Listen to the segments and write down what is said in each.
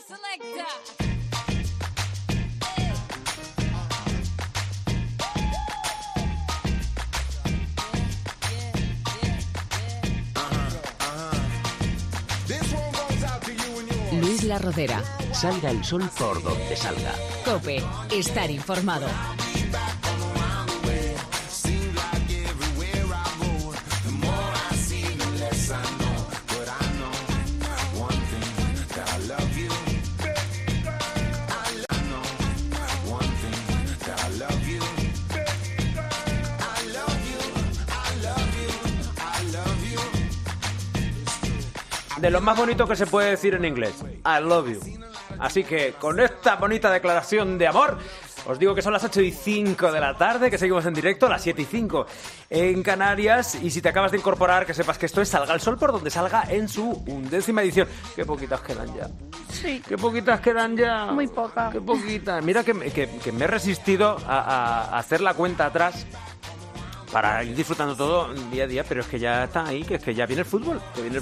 Luis La Rodera. Salga el sol por donde salga. COPE. Estar informado. De lo más bonito que se puede decir en inglés. I love you. Así que con esta bonita declaración de amor, os digo que son las 8:05 de la tarde, que seguimos en directo, las 7:05 en Canarias. Y si te acabas de incorporar, que sepas que esto es Salga el Sol por donde salga en su 11ª edición. Qué poquitas quedan ya. Sí. Qué poquitas quedan ya. Muy pocas. Qué poquitas. Mira que me he resistido a hacer la cuenta atrás para ir disfrutando todo día a día, pero es que ya está ahí, que es que ya viene el fútbol,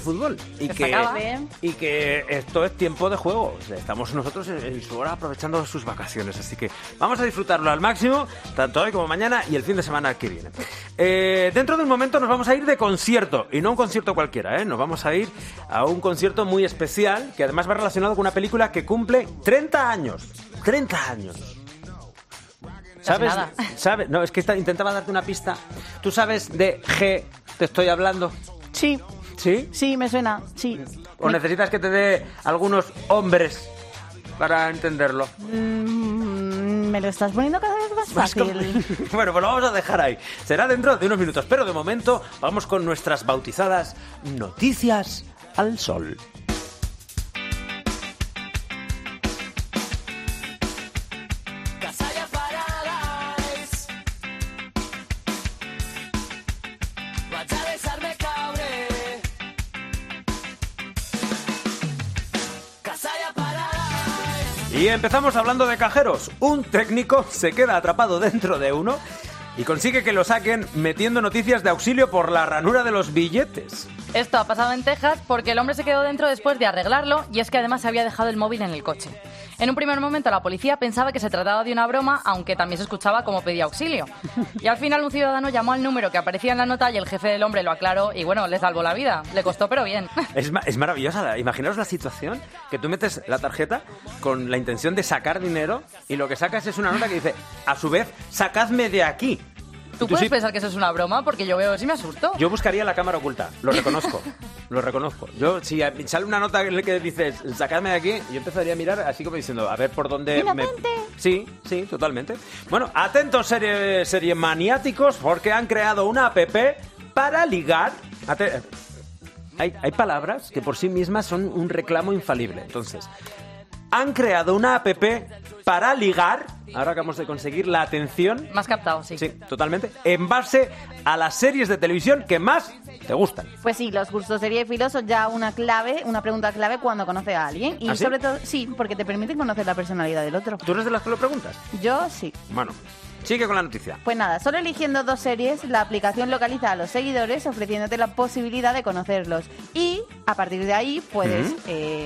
y que esto es tiempo de juego. O sea, estamos nosotros en su hora aprovechando sus vacaciones, así que vamos a disfrutarlo al máximo, tanto hoy como mañana y el fin de semana que viene. Dentro de un momento nos vamos a ir de concierto, y no un concierto cualquiera, nos vamos a ir a un concierto muy especial, que además va relacionado con una película que cumple 30 años. 30 años. ¿Sabes? No, es que intentaba darte una pista. ¿Tú sabes de G te estoy hablando? Sí. ¿Sí? Sí, me suena, sí. ¿O necesitas que te dé algunos hombres para entenderlo? Me lo estás poniendo cada vez más fácil. Bueno, pues lo vamos a dejar ahí. Será dentro de unos minutos, pero de momento vamos con nuestras bautizadas Noticias al Sol. Y empezamos hablando de cajeros. Un técnico se queda atrapado dentro de uno y consigue que lo saquen metiendo noticias de auxilio por la ranura de los billetes. Esto ha pasado en Texas porque el hombre se quedó dentro después de arreglarlo, y es que además se había dejado el móvil en el coche. En un primer momento la policía pensaba que se trataba de una broma, aunque también se escuchaba cómo pedía auxilio. Y al final un ciudadano llamó al número que aparecía en la nota y el jefe del hombre lo aclaró y bueno, le salvó la vida. Le costó, pero bien. Es maravillosa. Imaginaos la situación que tú metes la tarjeta con la intención de sacar dinero y lo que sacas es una nota que dice, a su vez, sacadme de aquí. ¿Tú puedes pensar que eso es una broma? Porque yo veo, sí me asusto. Yo buscaría la cámara oculta, lo reconozco. Lo reconozco. Yo, si sale una nota en la que dices, sacadme de aquí, yo empezaría a mirar así como diciendo, a ver por dónde me... Sí, totalmente. Bueno, atentos serie maniáticos, porque han creado una app para ligar. Hay palabras que por sí mismas son un reclamo infalible. Entonces, han creado una app para ligar. Ahora acabamos de conseguir la atención. Más captado, sí. Sí, totalmente. En base a las series de televisión que más te gustan. Pues sí, los cursos serie y filo son ya una pregunta clave cuando conoces a alguien. Y sobre todo, sí, porque te permiten conocer la personalidad del otro. ¿Tú eres de las que lo preguntas? Yo sí. Bueno, sigue con la noticia. Pues nada, solo eligiendo 2 series, la aplicación localiza a los seguidores ofreciéndote la posibilidad de conocerlos. Y a partir de ahí puedes...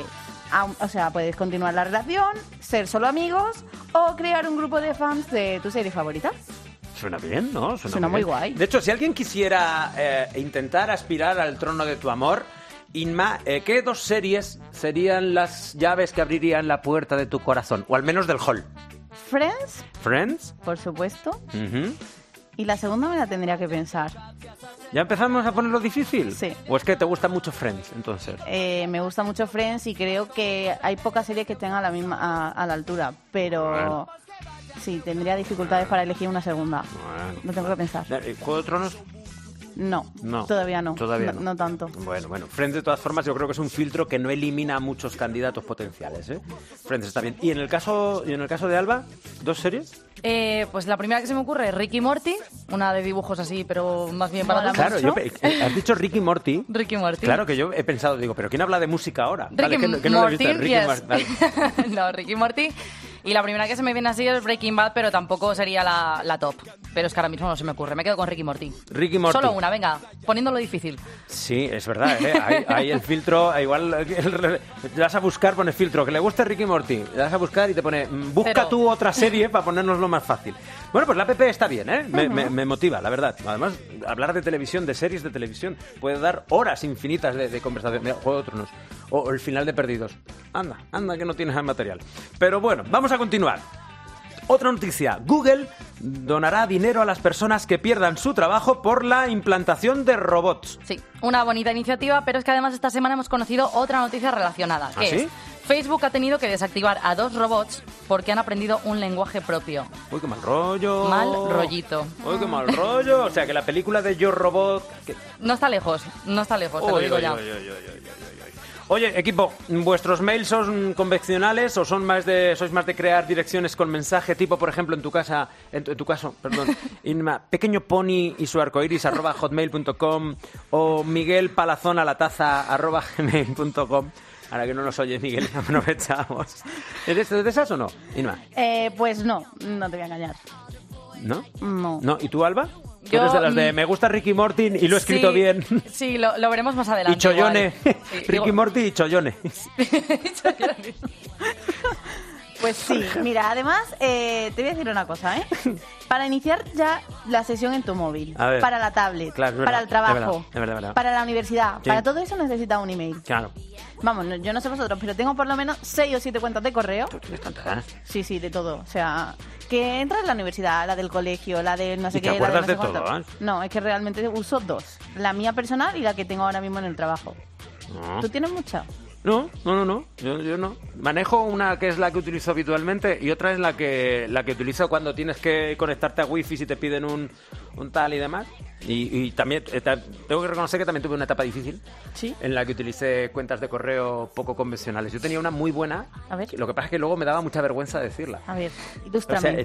puedes continuar la relación, ser solo amigos o crear un grupo de fans de tu serie favorita. Suena bien, ¿no? Suena muy guay. De hecho, si alguien quisiera intentar aspirar al trono de tu amor, Inma, ¿qué 2 series serían las llaves que abrirían la puerta de tu corazón? O al menos del hall. ¿Friends? Por supuesto. Y la segunda me la tendría que pensar. ¿Ya empezamos a ponerlo difícil? Sí. ¿O es que te gusta mucho Friends, entonces? Me gusta mucho Friends y creo que hay pocas series que tengan la misma a la altura, pero bueno, sí, tendría dificultades para elegir una segunda. Bueno. Lo tengo que pensar. ¿Juego de Tronos? No, todavía no. No tanto. Bueno, Friends de todas formas yo creo que es un filtro que no elimina a muchos candidatos potenciales, ¿eh? Friends está bien. ¿Y en el caso de Alba, 2 series? Pues la primera que se me ocurre es Ricky Morty, una de dibujos así, pero más bien para Claro, has dicho Ricky Morty. Ricky Morty. Claro que yo he pensado, pero ¿quién habla de música ahora? Ricky Morty. No, Ricky Morty. Y la primera que se me viene así es Breaking Bad, pero tampoco sería la top. Pero es que ahora mismo no se me ocurre. Me quedo con Rick y Morty. Rick y Morty. Solo una, venga, poniéndolo difícil. Sí, es verdad, ¿eh? Hay el filtro, igual le das a buscar, pones filtro, que le guste Rick y Morty, le das a buscar y te pone, busca Pero... tú otra serie para ponernoslo más fácil. Bueno, pues la app está bien, ¿eh? Me motiva, la verdad. Además, hablar de televisión, de series de televisión, puede dar horas infinitas de conversación. Mira, Juego de Tronos, o el final de Perdidos. Anda que no tienes el material. Pero bueno, vamos a continuar. Otra noticia. Google donará dinero a las personas que pierdan su trabajo por la implantación de robots. Sí, una bonita iniciativa, pero es que además esta semana hemos conocido otra noticia relacionada. ¿Ah, que sí? es Facebook ha tenido que desactivar a 2 robots porque han aprendido un lenguaje propio. Uy, qué mal rollo. Mal rollito. Uy, qué mal rollo. O sea, que la película de Yo Robot... No está lejos, te lo digo ya. Oye, equipo, ¿vuestros mails son convencionales o sois más de crear direcciones con mensaje tipo, por ejemplo, en tu caso, Inma, pequeño pony y su arcoiris @hotmail.com o Miguel Palazón a la taza @gmail.com? Ahora que no nos oye Miguel, aprovechamos. ¿Eres de esas o no, Inma? Pues no te voy a engañar. ¿No? No. ¿Y tú, Alba? ¿Tú Yo, eres de las de me gusta Ricky Morty y lo he escrito bien? Sí, lo veremos más adelante. Y Chollone. Sí, Ricky Morty y Chollone. Pues sí, mira, además te voy a decir una cosa, ¿eh? Para iniciar ya la sesión en tu móvil, A ver. para la tablet, Claro, es para verdad, el trabajo, es verdad. para la universidad, Sí. para todo eso necesitas un email. Claro. Vamos, yo no sé vosotros, pero tengo por lo menos 6 o 7 cuentas de correo. ¿Tú tienes tantas? Sí, de todo. O sea, que entras en la universidad, la del colegio, la de no sé ¿Y qué, te la de acuerdas no sé de todo, cuánto. No, es que realmente uso 2. La mía personal y la que tengo ahora mismo en el trabajo. No. ¿Tú tienes muchas? No. Yo no. Manejo una que es la que utilizo habitualmente y otra es la que utilizo cuando tienes que conectarte a wifi si te piden un tal y demás. Y también tengo que reconocer que también tuve una etapa difícil. Sí. En la que utilicé cuentas de correo poco convencionales. Yo tenía una muy buena. A ver. Lo que pasa es que luego me daba mucha vergüenza decirla. A ver, O ilústrame. sea,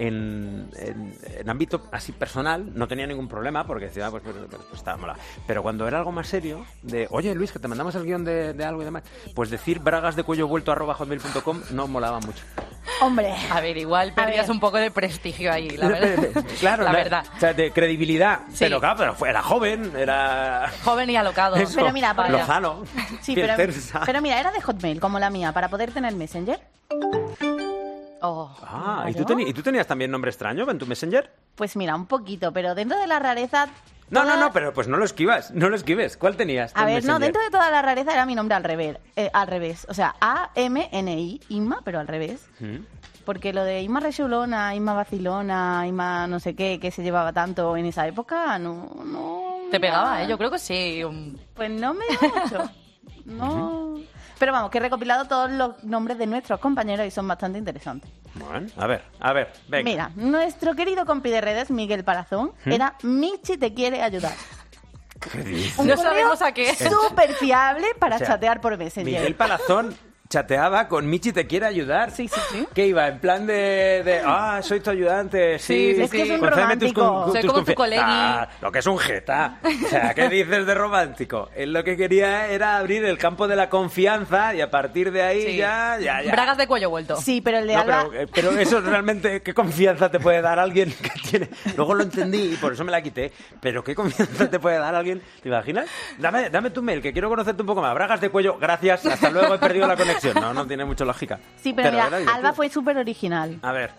en ámbito así personal no tenía ningún problema porque decía, pues estaba mola. Pero cuando era algo más serio, de, oye Luis, que te mandamos el guión de algo y demás, pues decir bragasdecuellovuelto @hotmail.com no molaba mucho. Hombre. A ver, igual perdías un poco de prestigio ahí, la verdad. Claro, la verdad. O sea, de credibilidad. Sí. Pero claro, era joven, era... Joven y alocado. Eso, Pero mira, para- Lozano. Sí, Cersa. pero mira, era de Hotmail, como la mía, para poder tener Messenger. Oh. Ah, ¿y Claro. tú tenías también nombre extraño en tu Messenger? Pues mira, un poquito, pero dentro de la rareza... No, toda- pero pues no lo esquives. ¿Cuál tenías? A en ver, no, Messenger? dentro de toda la rareza era mi nombre al revés. O sea, A-M-N-I, Inma, pero al revés. Porque lo de Inma Resulona, Inma Vacilona, Inma no sé qué, que se llevaba tanto en esa época, no... Te pegaba, ¿eh? Yo creo que sí. Pues no me da mucho. No... Pero vamos, que he recopilado todos los nombres de nuestros compañeros y son bastante interesantes. Bueno, a ver, venga. Mira, nuestro querido compi de redes, Miguel Palazón, era Michi te quiere ayudar. ¿Qué dices? Un No correo sabemos a qué. súper fiable para O sea, chatear por Messenger. Miguel Palazón chateaba con Michi te quiere ayudar. Sí. ¿Qué iba? En plan de soy tu ayudante, sí. Sí, es que es un Concédeme tus romántico. Soy como tu colegui. Lo que es un jeta. O sea, ¿qué dices de romántico? Él lo que quería era abrir el campo de la confianza y a partir de ahí Sí. ya. Bragas de cuello vuelto. Sí, pero el de No, Alba... pero eso realmente, ¿qué confianza te puede dar alguien que tiene? Luego lo entendí y por eso me la quité. Pero ¿qué confianza te puede dar alguien? ¿Te imaginas? Dame tu mail, que quiero conocerte un poco más. Bragas de cuello, gracias, hasta luego, he perdido la conexión. No tiene mucha lógica. Sí, pero mira, era divertido. Alba fue súper original. A ver.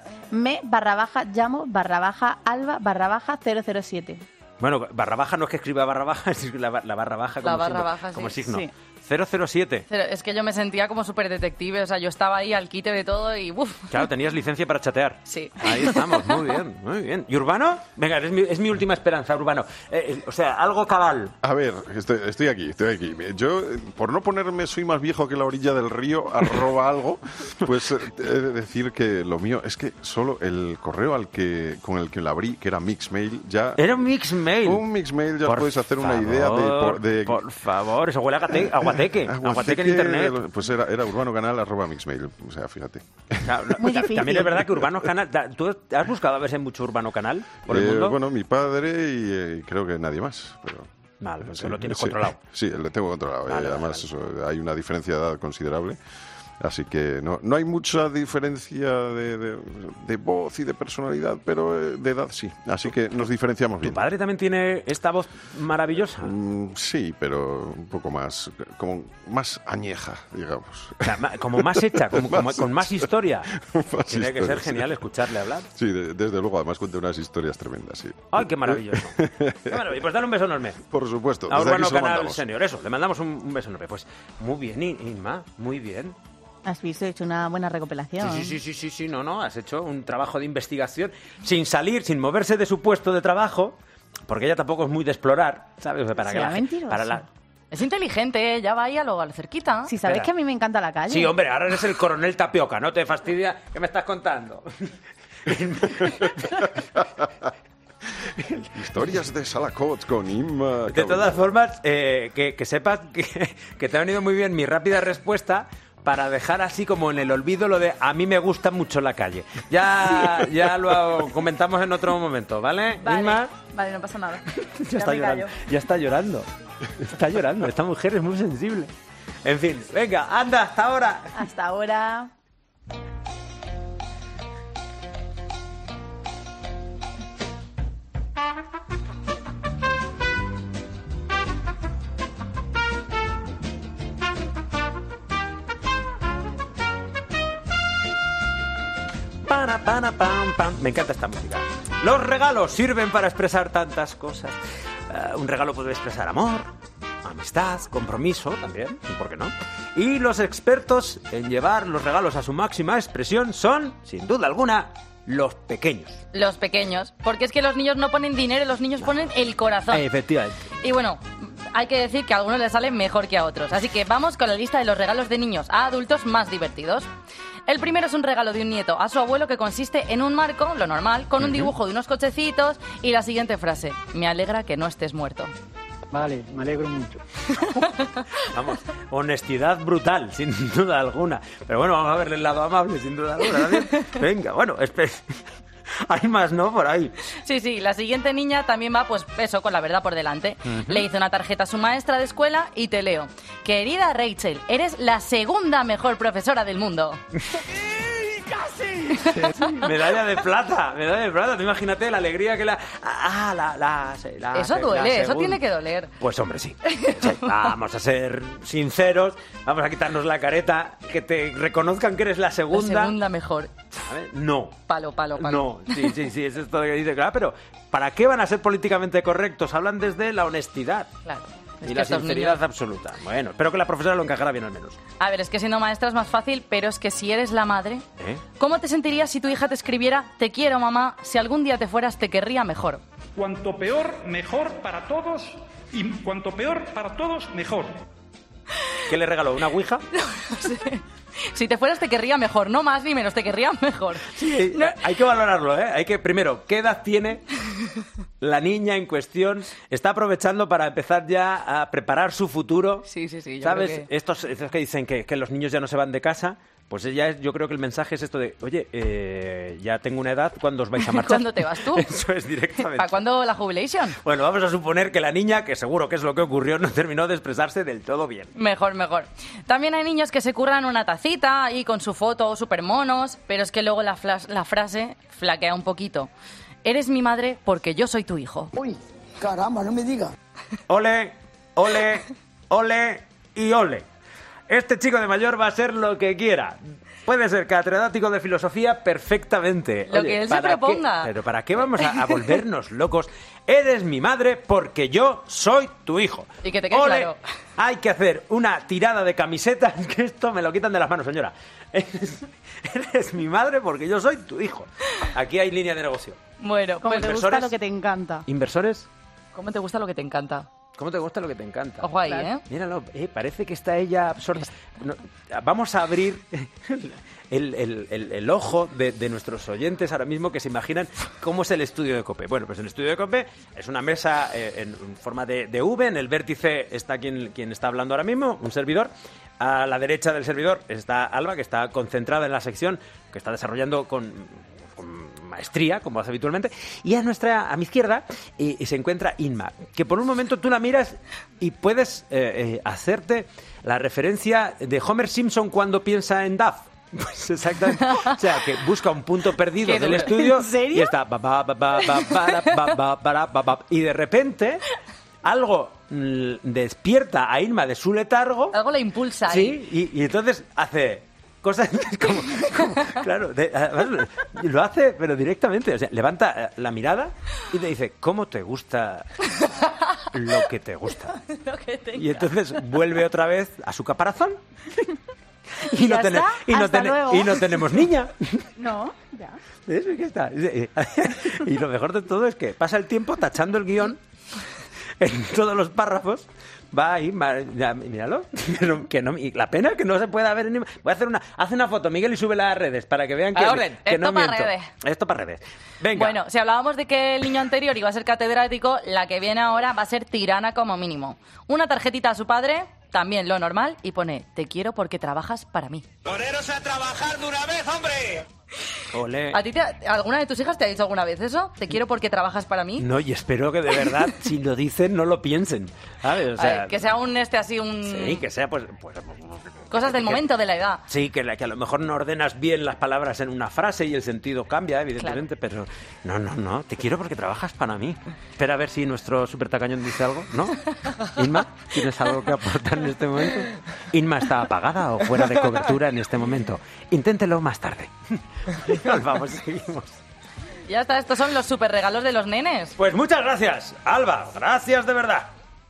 me_llamo_Alba_007. Bueno, barra baja no es que escriba barra baja, es la barra baja como, La barra signo, baja, sí. como signo. Sí. 007. Pero es que yo me sentía como súper detective, o sea, yo estaba ahí al quite de todo y ¡uf! Claro, tenías licencia para chatear. Sí. Ahí estamos, muy bien. ¿Y Urbano? Venga, es mi última esperanza, Urbano. O sea, algo cabal. A ver, estoy aquí. Yo, por no ponerme soy más viejo que la orilla del río, @algo, pues he de decir que lo mío es que solo el correo con el que la abrí, que era Mixmail, ya... Era un Mixmail. Un Mixmail ya Por puedes hacer una favor, idea de Por favor, eso huele a aguateque en internet. Pues era urbanocanal @mixmail, o sea, fíjate. Claro, Muy difícil. También es verdad que Urbano Canal... ¿Tú has buscado a ver si hay mucho Urbano Canal por el mundo? Bueno, mi padre y creo que nadie más, pero... Vale, pues lo tienes sí, controlado. Sí, lo tengo controlado. Vale, Además, vale. hay una diferencia de edad considerable. Así que no hay mucha diferencia de voz y de personalidad, pero de edad sí. Así que nos diferenciamos bien. ¿Tu padre también tiene esta voz maravillosa? Sí, pero un poco más, como más añeja, digamos. O sea, como más hecha, con más historia. Más Tiene que historia, ser genial escucharle hablar. Sí, desde luego, además cuenta unas historias tremendas, sí. ¡Ay, qué maravilloso! Qué maravilla. Pues dale un beso enorme. Por supuesto. A Desde aquí Urbano se lo Canal mandamos. Senior, eso, le mandamos un beso enorme. Pues muy bien, Inma, muy bien. Has visto, he hecho una buena recopilación. Sí, no, has hecho un trabajo de investigación sin salir, sin moverse de su puesto de trabajo, porque ella tampoco es muy de explorar, ¿sabes? Es inteligente, ya va ahí a lo cerquita. Si sabes Espera. que a mí me encanta la calle. Sí, hombre, ahora eres el coronel Tapioca, ¿no te fastidia? ¿Qué me estás contando? Historias de Salacots con Inma. De todas formas, que sepas que te ha venido muy bien mi rápida respuesta para dejar así como en el olvido lo de a mí me gusta mucho la calle. Ya lo comentamos en otro momento, ¿vale? Inma, Vale, no pasa nada. ya está llorando. Ya está llorando. Está llorando. Esta mujer es muy sensible. En fin, venga, anda, hasta ahora. Hasta ahora. Pam. Me encanta esta música. Los regalos sirven para expresar tantas cosas. Un regalo puede expresar amor, amistad, compromiso también, ¿por qué no? Y los expertos en llevar los regalos a su máxima expresión son, sin duda alguna, los pequeños. Los pequeños, porque es que los niños no ponen dinero, los niños ponen el corazón. Efectivamente. Y bueno, hay que decir que a algunos les salen mejor que a otros. Así que vamos con la lista de los regalos de niños a adultos más divertidos. El primero es un regalo de un nieto a su abuelo que consiste en un marco, lo normal, con un dibujo de unos cochecitos y la siguiente frase: me alegra que no estés muerto. Vale, me alegro mucho. Vamos, honestidad brutal, sin duda alguna. Pero bueno, vamos a verle el lado amable, sin duda alguna. ¿También? Venga, bueno, hay más, ¿no? Por ahí. Sí, la siguiente niña también va, pues eso, con la verdad por delante. Le hizo una tarjeta a su maestra de escuela y te leo: querida Rachel, eres la segunda mejor profesora del mundo. Medalla de plata. Tú imagínate la alegría que Eso duele, eso tiene que doler. Pues hombre, sí. Vamos a ser sinceros, vamos a quitarnos la careta, que te reconozcan que eres la La segunda. segunda mejor. ¿Sabes? No. Palo. No, sí, eso es todo lo que dice. Claro, pero ¿para qué van a ser políticamente correctos? Hablan desde la honestidad. Claro. Es Y que la estos sinceridad niños- absoluta. Bueno, espero que la profesora lo encajara bien al menos. A ver, es que siendo maestra es más fácil, pero es que si eres la madre, ¿Eh? ¿cómo te sentirías si tu hija te escribiera: te quiero, mamá, si algún día te fueras te querría mejor? Cuanto peor, mejor para todos. Y cuanto peor para todos, mejor. ¿Qué le regaló? ¿Una ouija? Si te fueras te querría mejor, no más ni menos, te querría mejor. Sí, hay que valorarlo, ¿eh? Hay que, primero, ¿qué edad tiene la niña en cuestión? ¿Está aprovechando para empezar ya a preparar su futuro? Sí, yo ¿Sabes? creo que- Estos que dicen que los niños ya no se van de casa, pues yo creo que el mensaje es esto de: oye, ya tengo una edad, ¿cuándo os vais a marchar? ¿Cuándo te vas tú? Eso es directamente. ¿Para cuándo la jubilation? Bueno, vamos a suponer que la niña, que seguro que es lo que ocurrió, no terminó de expresarse del todo bien. Mejor. También hay niños que se curran una tacita y con su foto súper monos, pero es que luego la frase flaquea un poquito. Eres mi madre porque yo soy tu hijo. Uy, caramba, no me diga. Ole, ole, ole y ole. Este chico de mayor va a ser lo que quiera. Puede ser catedrático de filosofía perfectamente. Lo que él se ¿para proponga. qué? Pero ¿para qué vamos a volvernos locos? Eres mi madre porque yo soy tu hijo. Y que te quede Ole, claro. Hay que hacer una tirada de camisetas, que esto me lo quitan de las manos, señora. Eres mi madre porque yo soy tu hijo. Aquí hay línea de negocio. Bueno, Como pues te gusta inversores. lo que te encanta. ¿Inversores? ¿cómo te gusta lo que te encanta? ¿Cómo te gusta lo que te encanta? Ojo ahí, Claro. ¿eh? Míralo, parece que está ella absorta. No, vamos a abrir el ojo de nuestros oyentes ahora mismo, que se imaginan cómo es el estudio de COPE. Bueno, pues el estudio de COPE es una mesa en forma de V. En el vértice está quien está hablando ahora mismo, un servidor. A la derecha del servidor está Alba, que está concentrada en la sección que está desarrollando con maestría, como hace habitualmente, y a mi izquierda se encuentra Inma, que por un momento tú la miras y puedes hacerte la referencia de Homer Simpson cuando piensa en Duff. Pues exactamente. O sea, que busca un punto perdido del estudio. ¿En serio? Y está... Y de repente algo despierta a Inma de su letargo. Algo la impulsa. Sí, y entonces hace cosas como claro, lo hace pero directamente, o sea, levanta la mirada y te dice, ¿cómo te gusta lo que te gusta? Y entonces vuelve otra vez a su caparazón y no tenemos niña. No, ya. ¿Ves? ¿Qué está? Y lo mejor de todo es que pasa el tiempo tachando el guión en todos los párrafos. Va ahí, ya, míralo. Y la pena es que no se pueda ver. Voy a hacer una foto, Miguel, y súbela a redes para que vean que no miento. Esto para redes. Venga. Bueno, si hablábamos de que el niño anterior iba a ser catedrático, la que viene ahora va a ser tirana como mínimo. Una tarjetita a su padre, también lo normal, y pone, te quiero porque trabajas para mí. ¡Poneros a trabajar de una vez, hombre! Olé. ¿A ti alguna de tus hijas te ha dicho alguna vez eso? ¿Te quiero porque trabajas para mí? No, y espero que de verdad, si lo dicen, no lo piensen, ¿sabes? O sea, que sea un Sí, que sea pues cosas del momento, de la edad. Sí, que a lo mejor no ordenas bien las palabras en una frase y el sentido cambia, evidentemente, claro. Pero no, te quiero porque trabajas para mí. Espera a ver si nuestro supertacañón dice algo, ¿no? Inma, ¿tienes algo que aportar en este momento? Inma está apagada o fuera de cobertura en este momento. Inténtelo más tarde. Vamos, seguimos. Ya está, estos son los super regalos de los nenes. Pues muchas gracias, Alba. Gracias de verdad.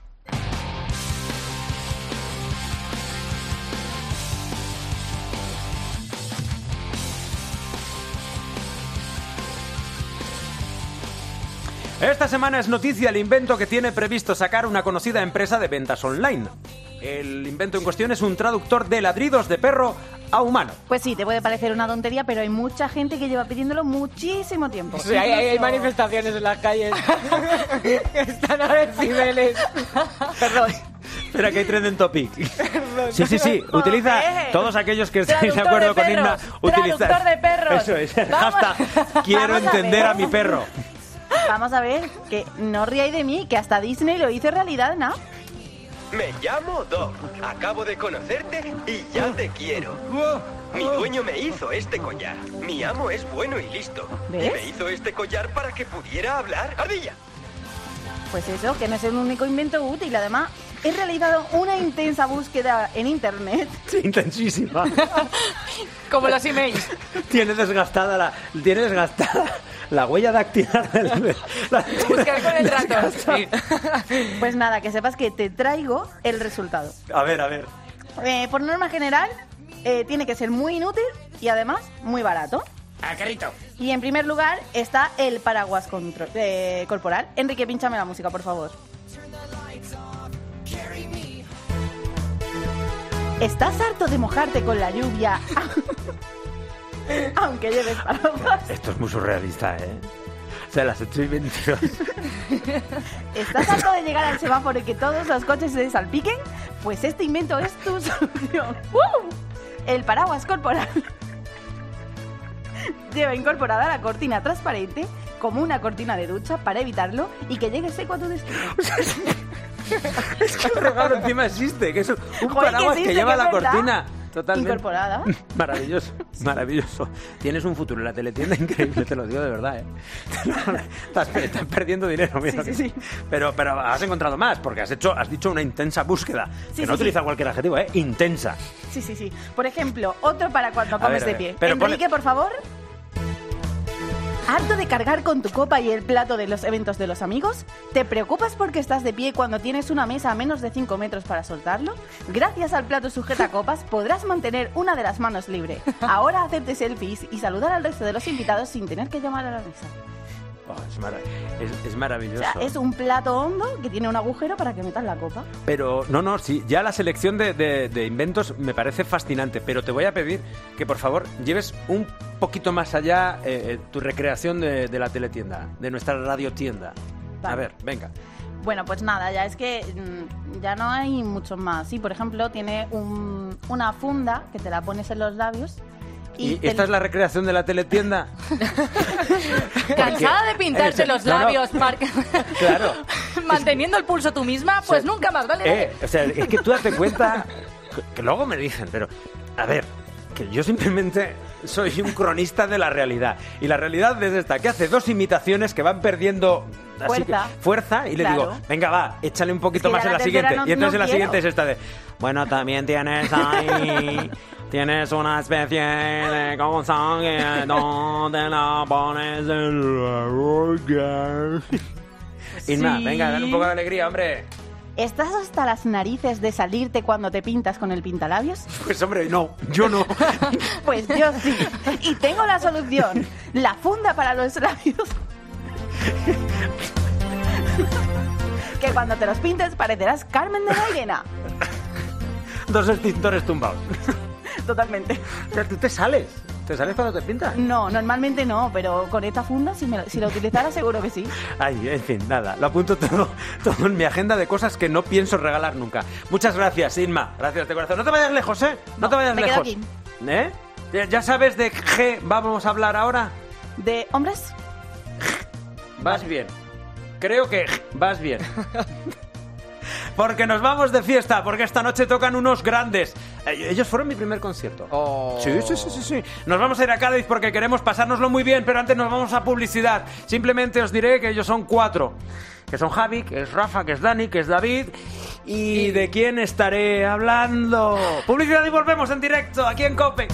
Esta semana es noticia el invento que tiene previsto sacar una conocida empresa de ventas online. El invento en cuestión es un traductor de ladridos de perro a humano. Pues sí, te puede parecer una tontería, pero hay mucha gente que lleva pidiéndolo muchísimo tiempo. Sí, hay manifestaciones en las calles. Están a decibeles. Perdón. Espera, que hay trending topic. Sí. Utiliza todos aquellos que estéis de acuerdo con Inma. Traductor de perros. Eso es. Hashtag quiero entender a mi perro. Vamos a ver, que no ríais de mí, que hasta Disney lo hizo realidad, ¿no? Me llamo Doc, acabo de conocerte y ya te quiero. Mi dueño me hizo este collar. Mi amo es bueno y listo. ¿Ves? Y me hizo este collar para que pudiera hablar. ¡Ardilla! Pues eso, que no es el único invento útil. Además, he realizado una intensa búsqueda en internet. Sí, intensísima. Como los emails. Tiene desgastada la huella dactilar. Buscar con el ratón. Sí. Pues nada, que sepas que te traigo el resultado. A ver. Por norma general, tiene que ser muy inútil y además muy barato. Carito. Y en primer lugar está el paraguas corporal. Enrique, pínchame la música, por favor. ¿Estás harto de mojarte con la lluvia? Aunque lleves paraguas. Esto es muy surrealista, ¿eh? O sea, las 8:22. ¿Estás harto de llegar al semáforo y que todos los coches se salpiquen? Pues este invento es tu solución. El paraguas corporal lleva incorporada la cortina transparente como una cortina de ducha para evitarlo y que llegue seco a tu destino. Es que el regalo encima existe, que es un paraguas que lleva la cortina totalmente incorporada. Maravilloso. Tienes un futuro en la teletienda increíble, te lo digo de verdad, ¿eh? Estás perdiendo dinero, mira. Sí. Pero has encontrado más, porque has dicho una intensa búsqueda. Que no utiliza cualquier adjetivo, ¿eh? Intensa. Sí. Por ejemplo, otro para cuando comes de pie. Pero Enrique, por favor. ¿Harto de cargar con tu copa y el plato de los eventos de los amigos? ¿Te preocupas porque estás de pie cuando tienes una mesa a menos de 5 metros para soltarlo? Gracias al plato sujetacopas podrás mantener una de las manos libre. Ahora hacerte selfies y saludar al resto de los invitados sin tener que llamar a la mesa. Es maravilloso. O sea, es un plato hondo que tiene un agujero para que metas la copa. Pero, sí, ya la selección de inventos me parece fascinante, pero te voy a pedir que, por favor, lleves un poquito más allá tu recreación de la teletienda, de nuestra radiotienda. Vale. A ver, venga. Bueno, pues nada, ya es que ya no hay mucho más. Sí, por ejemplo, tiene una funda que te la pones en los labios ¿Y esta es la recreación de la teletienda? ¿Cansada de pintarte los labios, Claro. manteniendo el pulso tú misma? Pues nunca más, ¿vale? O sea, es que tú date cuenta que luego me dicen, pero, a ver, que yo simplemente soy un cronista de la realidad. Y la realidad es esta, que hace 2 imitaciones que van perdiendo fuerza y le digo, venga, va, échale un poquito más en la siguiente. Y entonces en la siguiente es esta de, bueno, también tienes ahí... Tienes una especie de cosa que no te la pones en la boca. Inma, venga, dale un poco de alegría, hombre. ¿Estás hasta las narices de salirte cuando te pintas con el pintalabios? Pues hombre, no, yo no. Pues yo sí. Y tengo la solución. La funda para los labios. Que cuando te los pintes parecerás Carmen de Mairena. 2 extintores tumbados. Totalmente. O sea, tú te sales cuando te pintas. No, normalmente no, pero con esta funda, si la utilizara, seguro que sí. Ay, en fin, nada, lo apunto todo en mi agenda de cosas que no pienso regalar nunca. Muchas gracias, Inma, gracias de corazón. No te vayas lejos, ¿eh? No te vayas lejos. Quedo aquí. ¿Eh? ¿Ya sabes de qué vamos a hablar ahora? ¿De hombres? Vas bien. Creo que vas bien. Porque nos vamos de fiesta, porque esta noche tocan unos grandes. Ellos fueron mi primer concierto. Oh. Sí. Nos vamos a ir a Cádiz porque queremos pasárnoslo muy bien, pero antes nos vamos a publicidad. Simplemente os diré que ellos son 4. Que son Javi, que es Rafa, que es Dani, que es David. ¿Y de quién estaré hablando? Publicidad y volvemos en directo, aquí en COPE.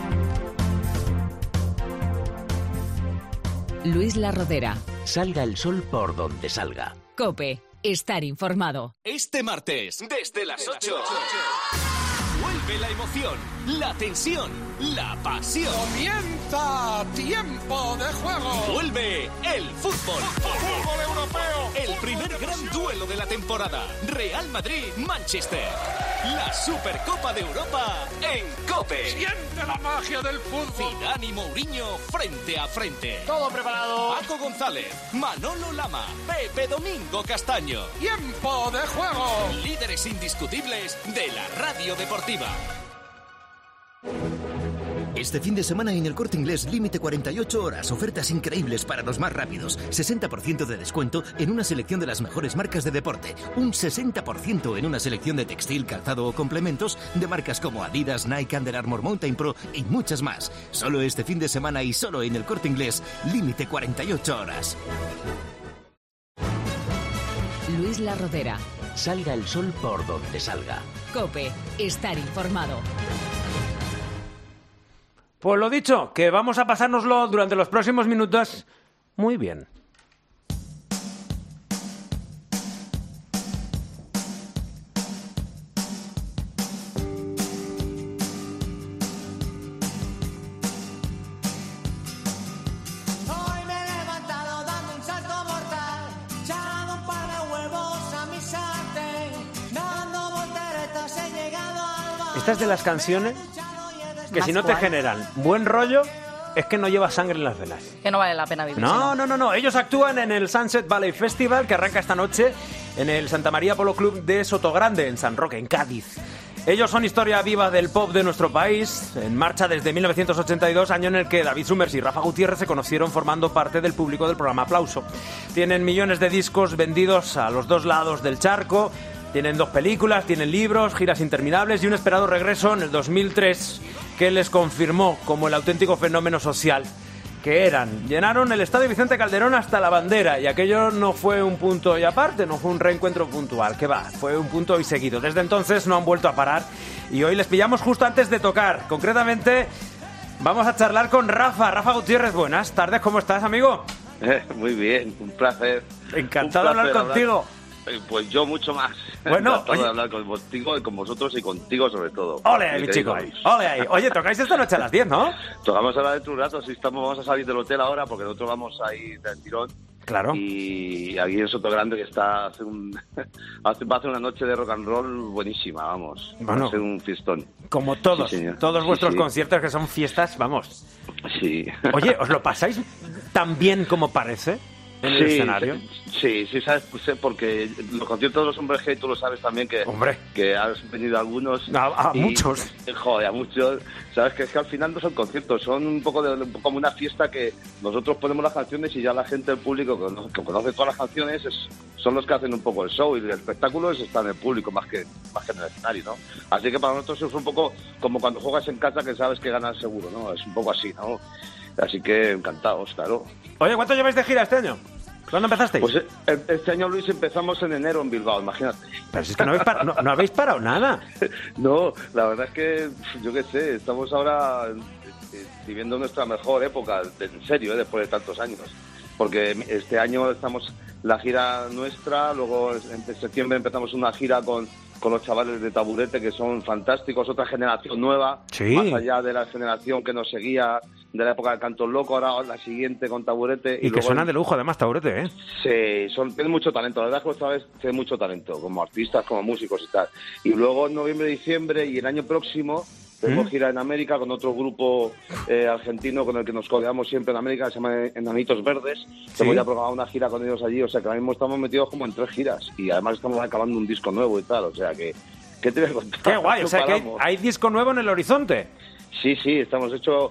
Luis La Rodera. Salga el sol por donde salga. COPE. Estar informado. Este martes, desde las 8, vuelve la emoción, la tensión, la pasión. ¡Comienza Tiempo de Juego! Vuelve el fútbol. ¡Fútbol europeo! El primer gran duelo de la temporada. Real Madrid-Manchester. La Supercopa de Europa en COPE. ¡Siente la magia del fútbol! Zidane y Mourinho frente a frente. ¡Todo preparado! Paco González, Manolo Lama, Pepe Domingo Castaño. ¡Tiempo de Juego! Líderes indiscutibles de la radio deportiva. Este fin de semana en el Corte Inglés, límite 48 horas, ofertas increíbles para los más rápidos, 60% de descuento en una selección de las mejores marcas de deporte, un 60% en una selección de textil, calzado o complementos de marcas como Adidas, Nike, Under Armour, Mountain Pro y muchas más. Solo este fin de semana y solo en el Corte Inglés, límite 48 horas. Luis La Rodera. Salga el sol por donde salga. COPE. Estar informado. Pues lo dicho, que vamos a pasárnoslo durante los próximos minutos muy bien. Hoy me he levantado dando un salto mortal, echando un par de huevos a mi sartén, dando volteretas he llegado al bar. Esta es de las canciones que si no te generan buen rollo, es que no llevas sangre en las venas. Que no vale la pena vivir. No. Ellos actúan en el Sunset Valley Festival, que arranca esta noche en el Santa María Polo Club de Sotogrande, en San Roque, en Cádiz. Ellos son historia viva del pop de nuestro país, en marcha desde 1982, año en el que David Summers y Rafa Gutiérrez se conocieron formando parte del público del programa Aplauso. Tienen millones de discos vendidos a los 2 lados del charco, tienen 2 películas, tienen libros, giras interminables y un esperado regreso en el 2003 que les confirmó como el auténtico fenómeno social que eran. Llenaron el Estadio Vicente Calderón hasta la bandera y aquello no fue un punto y aparte, no fue un reencuentro puntual, que va, fue un punto y seguido. Desde entonces no han vuelto a parar y hoy les pillamos justo antes de tocar. Concretamente vamos a charlar con Rafa Gutiérrez. Buenas tardes, ¿cómo estás, amigo? Muy bien, un placer. Encantado de hablar contigo. Pues yo mucho más. Bueno, oye, de hablar contigo y con vosotros y contigo sobre todo. ¡Ole ahí, mi chico! ¡Ole ahí! Oye, tocáis esta noche a las 10, ¿no? Tocamos ahora dentro de un rato, vamos a salir del hotel ahora porque nosotros vamos a ir del tirón. Claro. Y aquí en Sotogrande que va a hacer una noche de rock and roll buenísima, vamos. Bueno, va a ser un fiestón. Como todos, sí, todos vuestros sí. conciertos que son fiestas, vamos. Sí. Oye, ¿os lo pasáis tan bien como parece? en el escenario. Sí, sabes, pues, porque los conciertos de los Hombres G, tú lo sabes también que has venido a algunos. A muchos. Joder, a muchos. Sabes que es que al final no son conciertos, son un poco como una fiesta que nosotros ponemos las canciones y ya la gente, el público que conoce todas las canciones, son los que hacen un poco el show, y el espectáculo está en el público más que en el escenario, ¿no? Así que para nosotros es un poco como cuando juegas en casa que sabes que ganas seguro, ¿no? Es un poco así, ¿no? Así que encantados, claro. Oye, ¿cuánto lleváis de gira este año? ¿Cuándo empezasteis? Pues este año, Luis, empezamos en enero en Bilbao, imagínate. Pero si es que no habéis parado nada. No, la verdad es que, yo qué sé, estamos ahora viviendo nuestra mejor época, en serio, después de tantos años. Porque este año estamos la gira nuestra, luego en septiembre empezamos una gira con los chavales de Taburete, que son fantásticos, otra generación nueva, más allá de la generación que nos seguía de la época del Canto Loco, ahora la siguiente con Taburete. Y que suenan de lujo, además, Taburete, ¿eh? Sí, tienen mucho talento, la verdad es que esta vez tienen mucho talento, como artistas, como músicos y tal. Y luego en noviembre, diciembre y el año próximo tenemos gira en América con otro grupo argentino con el que nos codeamos siempre en América, se llama Enanitos Verdes. Hemos ya programado una gira con ellos allí, o sea que ahora mismo estamos metidos como en 3 giras y además estamos acabando un disco nuevo y tal, o sea que... ¿Qué te voy a contar? ¡Qué guay! O sea que hay disco nuevo en el horizonte. Sí, hemos hecho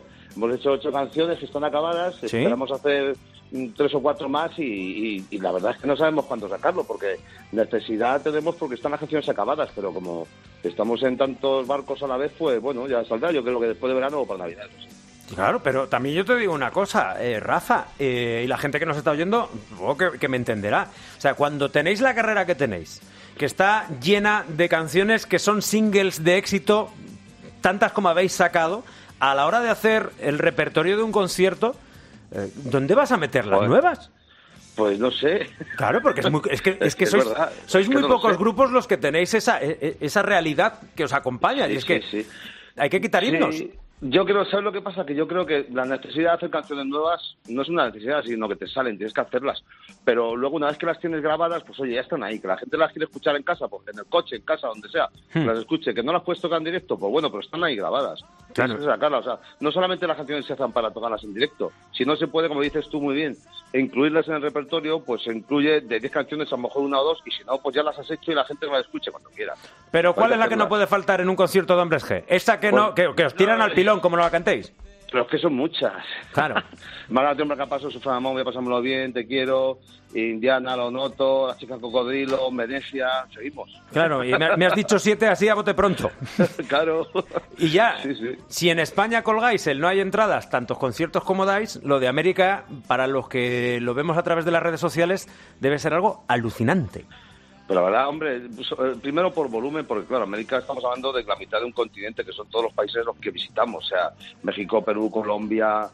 8 canciones que están acabadas, esperamos hacer 3 o 4 más y la verdad es que no sabemos cuándo sacarlo, porque necesidad tenemos porque están las canciones acabadas, pero como estamos en tantos barcos a la vez, pues bueno, ya saldrá, yo creo que después de verano o para Navidad. Claro, pero también yo te digo una cosa, Rafa, y la gente que nos está oyendo, supongo que me entenderá. O sea, cuando tenéis la carrera que tenéis, que está llena de canciones que son singles de éxito, tantas como habéis sacado, a la hora de hacer el repertorio de un concierto, ¿dónde vas a meter las nuevas? Pues no sé. Claro, porque es que sois muy pocos grupos los que tenéis esa realidad que os acompaña. Y es que hay que quitar himnos. Yo creo, ¿sabes lo que pasa? Que yo creo que la necesidad de hacer canciones nuevas no es una necesidad, sino que te salen, tienes que hacerlas. Pero luego, una vez que las tienes grabadas, pues oye, ya están ahí. Que la gente las quiere escuchar en casa, porque en el coche, en casa, donde sea, las escuche. Que no las puedes tocar en directo, pues bueno, pero están ahí grabadas. Claro. Tienes que sacarlas. O sea, no solamente las canciones se hacen para tocarlas en directo. Si no se puede, como dices tú muy bien, incluirlas en el repertorio, pues se incluye de 10 canciones a lo mejor 1 o 2, y si no, pues ya las has hecho y la gente las escuche cuando quiera. Pero ¿cuál es la que no puede faltar en un concierto de Hombres G? Esa que que os tiran al pilón como no la cantéis. Pero es que son muchas. Claro. Mala Hombre que pasó, Sufra Amor, voy a pasármelo bien, Te quiero, Indiana, Lo noto, La chica cocodrilo, Venecia, seguimos. Claro, y me has dicho 7 así a bote pronto. Claro. Y ya, si en España colgáis el No hay entradas, tantos conciertos como dais, lo de América, para los que lo vemos a través de las redes sociales, debe ser algo alucinante. Pero la verdad, hombre, primero por volumen, porque claro, América estamos hablando de la mitad de un continente, que son todos los países los que visitamos, o sea, México, Perú, Colombia,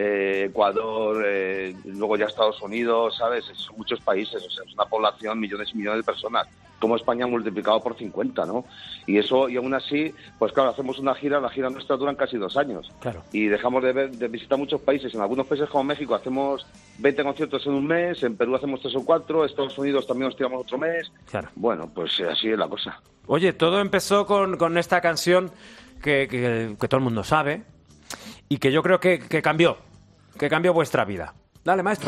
Ecuador, luego ya Estados Unidos, ¿sabes? Son muchos países, o sea, es una población, millones y millones de personas, como España multiplicado por 50, ¿no? Y eso, y aún así, pues claro, hacemos una gira, la gira nuestra dura casi 2 años. Claro. Y dejamos de visitar muchos países. En algunos países como México hacemos 20 conciertos en un mes, en Perú hacemos 3 o 4, Estados Unidos también nos tiramos otro mes. Claro. Bueno, pues así es la cosa. Oye, todo empezó con esta canción que todo el mundo sabe y que yo creo que cambió vuestra vida. Dale, maestro.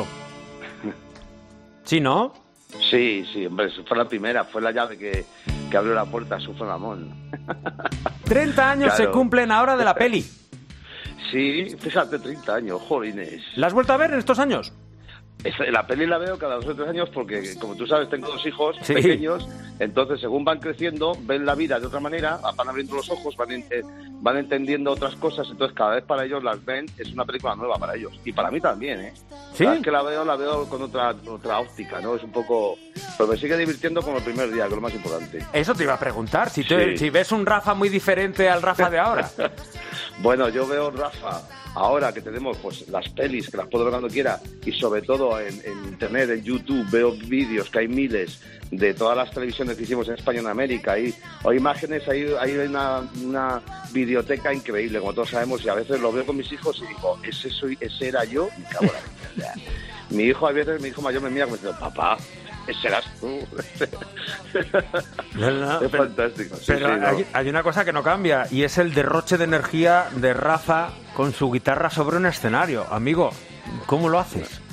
¿Sí, no? Sí, hombre, fue la primera, fue la llave que abrió la puerta a Sufre Amor. 30 años Claro. se cumplen ahora de la peli. Sí, fíjate, 30 años, jolines. ¿La has vuelto a ver en estos años? La peli la veo cada 2 o 3 años porque, como tú sabes, tengo 2 hijos pequeños, entonces según van creciendo, ven la vida de otra manera, van abriendo los ojos, van entendiendo otras cosas, entonces cada vez para ellos las ven, es una película nueva para ellos. Y para mí también, ¿eh? ¿Sí? Cada vez que la veo con otra óptica, ¿no? Es un poco... Pero me sigue divirtiendo como el primer día, que es lo más importante. Eso te iba a preguntar, si Sí. ves un Rafa muy diferente al Rafa de ahora. Bueno, yo veo Rafa, ahora que tenemos pues las pelis, que las puedo ver cuando quiera, y sobre todo en internet, en YouTube, veo vídeos, que hay miles de todas las televisiones que hicimos en España y en América, o imágenes, hay una videoteca increíble, como todos sabemos, y a veces lo veo con mis hijos y digo, ese era yo, me cago en la vida. Mi hijo, a veces, mi hijo mayor me mira como diciendo, papá, ese eras tú. No, es fantástico. Sí, pero sí, hay una cosa que no cambia, y es el derroche de energía de Rafa con su guitarra sobre un escenario. Amigo, ¿cómo lo haces?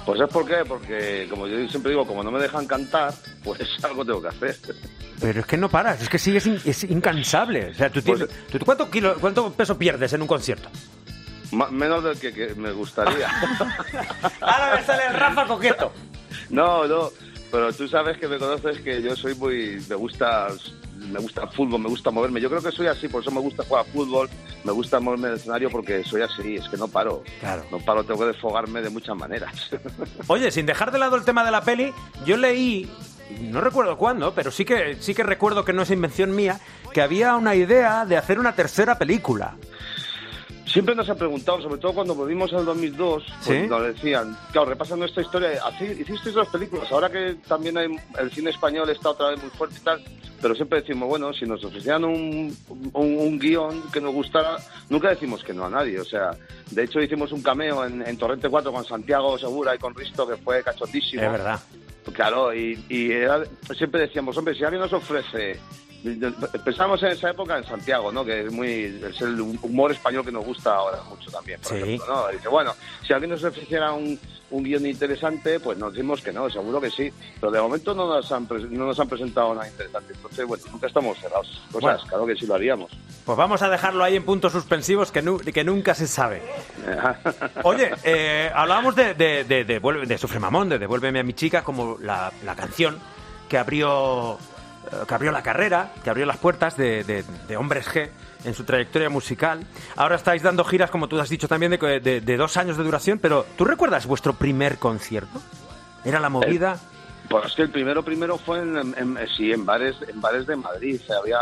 Pues es porque, como yo siempre digo, como no me dejan cantar, pues algo tengo que hacer. Pero es que no paras, es que sigues es incansable. O sea, ¿tú cuánto peso pierdes en un concierto? Menos del que me gustaría. Ahora me sale el Rafa coqueto. No, pero tú sabes que me conoces, que yo soy me gusta el fútbol, me gusta moverme. Yo creo que soy así, por eso me gusta jugar fútbol, me gusta moverme en el escenario, porque soy así, es que no paro. Claro. No paro, tengo que desfogarme de muchas maneras. Oye, sin dejar de lado el tema de la peli, yo leí, no recuerdo cuándo, pero sí que recuerdo que no es invención mía, que había una idea de hacer una tercera película. Siempre nos han preguntado, sobre todo cuando volvimos en el 2002, pues nos decían, claro, repasando esta historia, hicisteis 2 películas, ahora que también el cine español está otra vez muy fuerte y tal, pero siempre decimos, bueno, si nos ofrecieran un guión que nos gustara, nunca decimos que no a nadie. O sea, de hecho hicimos un cameo en Torrente 4 con Santiago Segura y con Risto, que fue cachondísimo. Es verdad. Claro, y siempre decíamos, hombre, si alguien nos ofrece... Pensamos en esa época en Santiago, ¿no? Que es el humor español que nos gusta ahora mucho también, por ejemplo, ¿no? Dice, bueno, si alguien nos ofreciera un guión interesante, pues nos decimos que no, seguro que sí, pero de momento no nos han presentado nada interesante. Entonces, bueno, nunca estamos cerrados. Cosas, claro que sí lo haríamos. Pues vamos a dejarlo ahí en puntos suspensivos, que nunca se sabe. Oye, hablábamos de Sufre Mamón, de Devuélveme a mi chica, como la canción que abrió la carrera, que abrió las puertas de Hombres G en su trayectoria musical. Ahora estáis dando giras, como tú has dicho también, de 2 años de duración, pero ¿tú recuerdas vuestro primer concierto? ¿Era la movida? Pues es que el primero fue en bares de Madrid. Había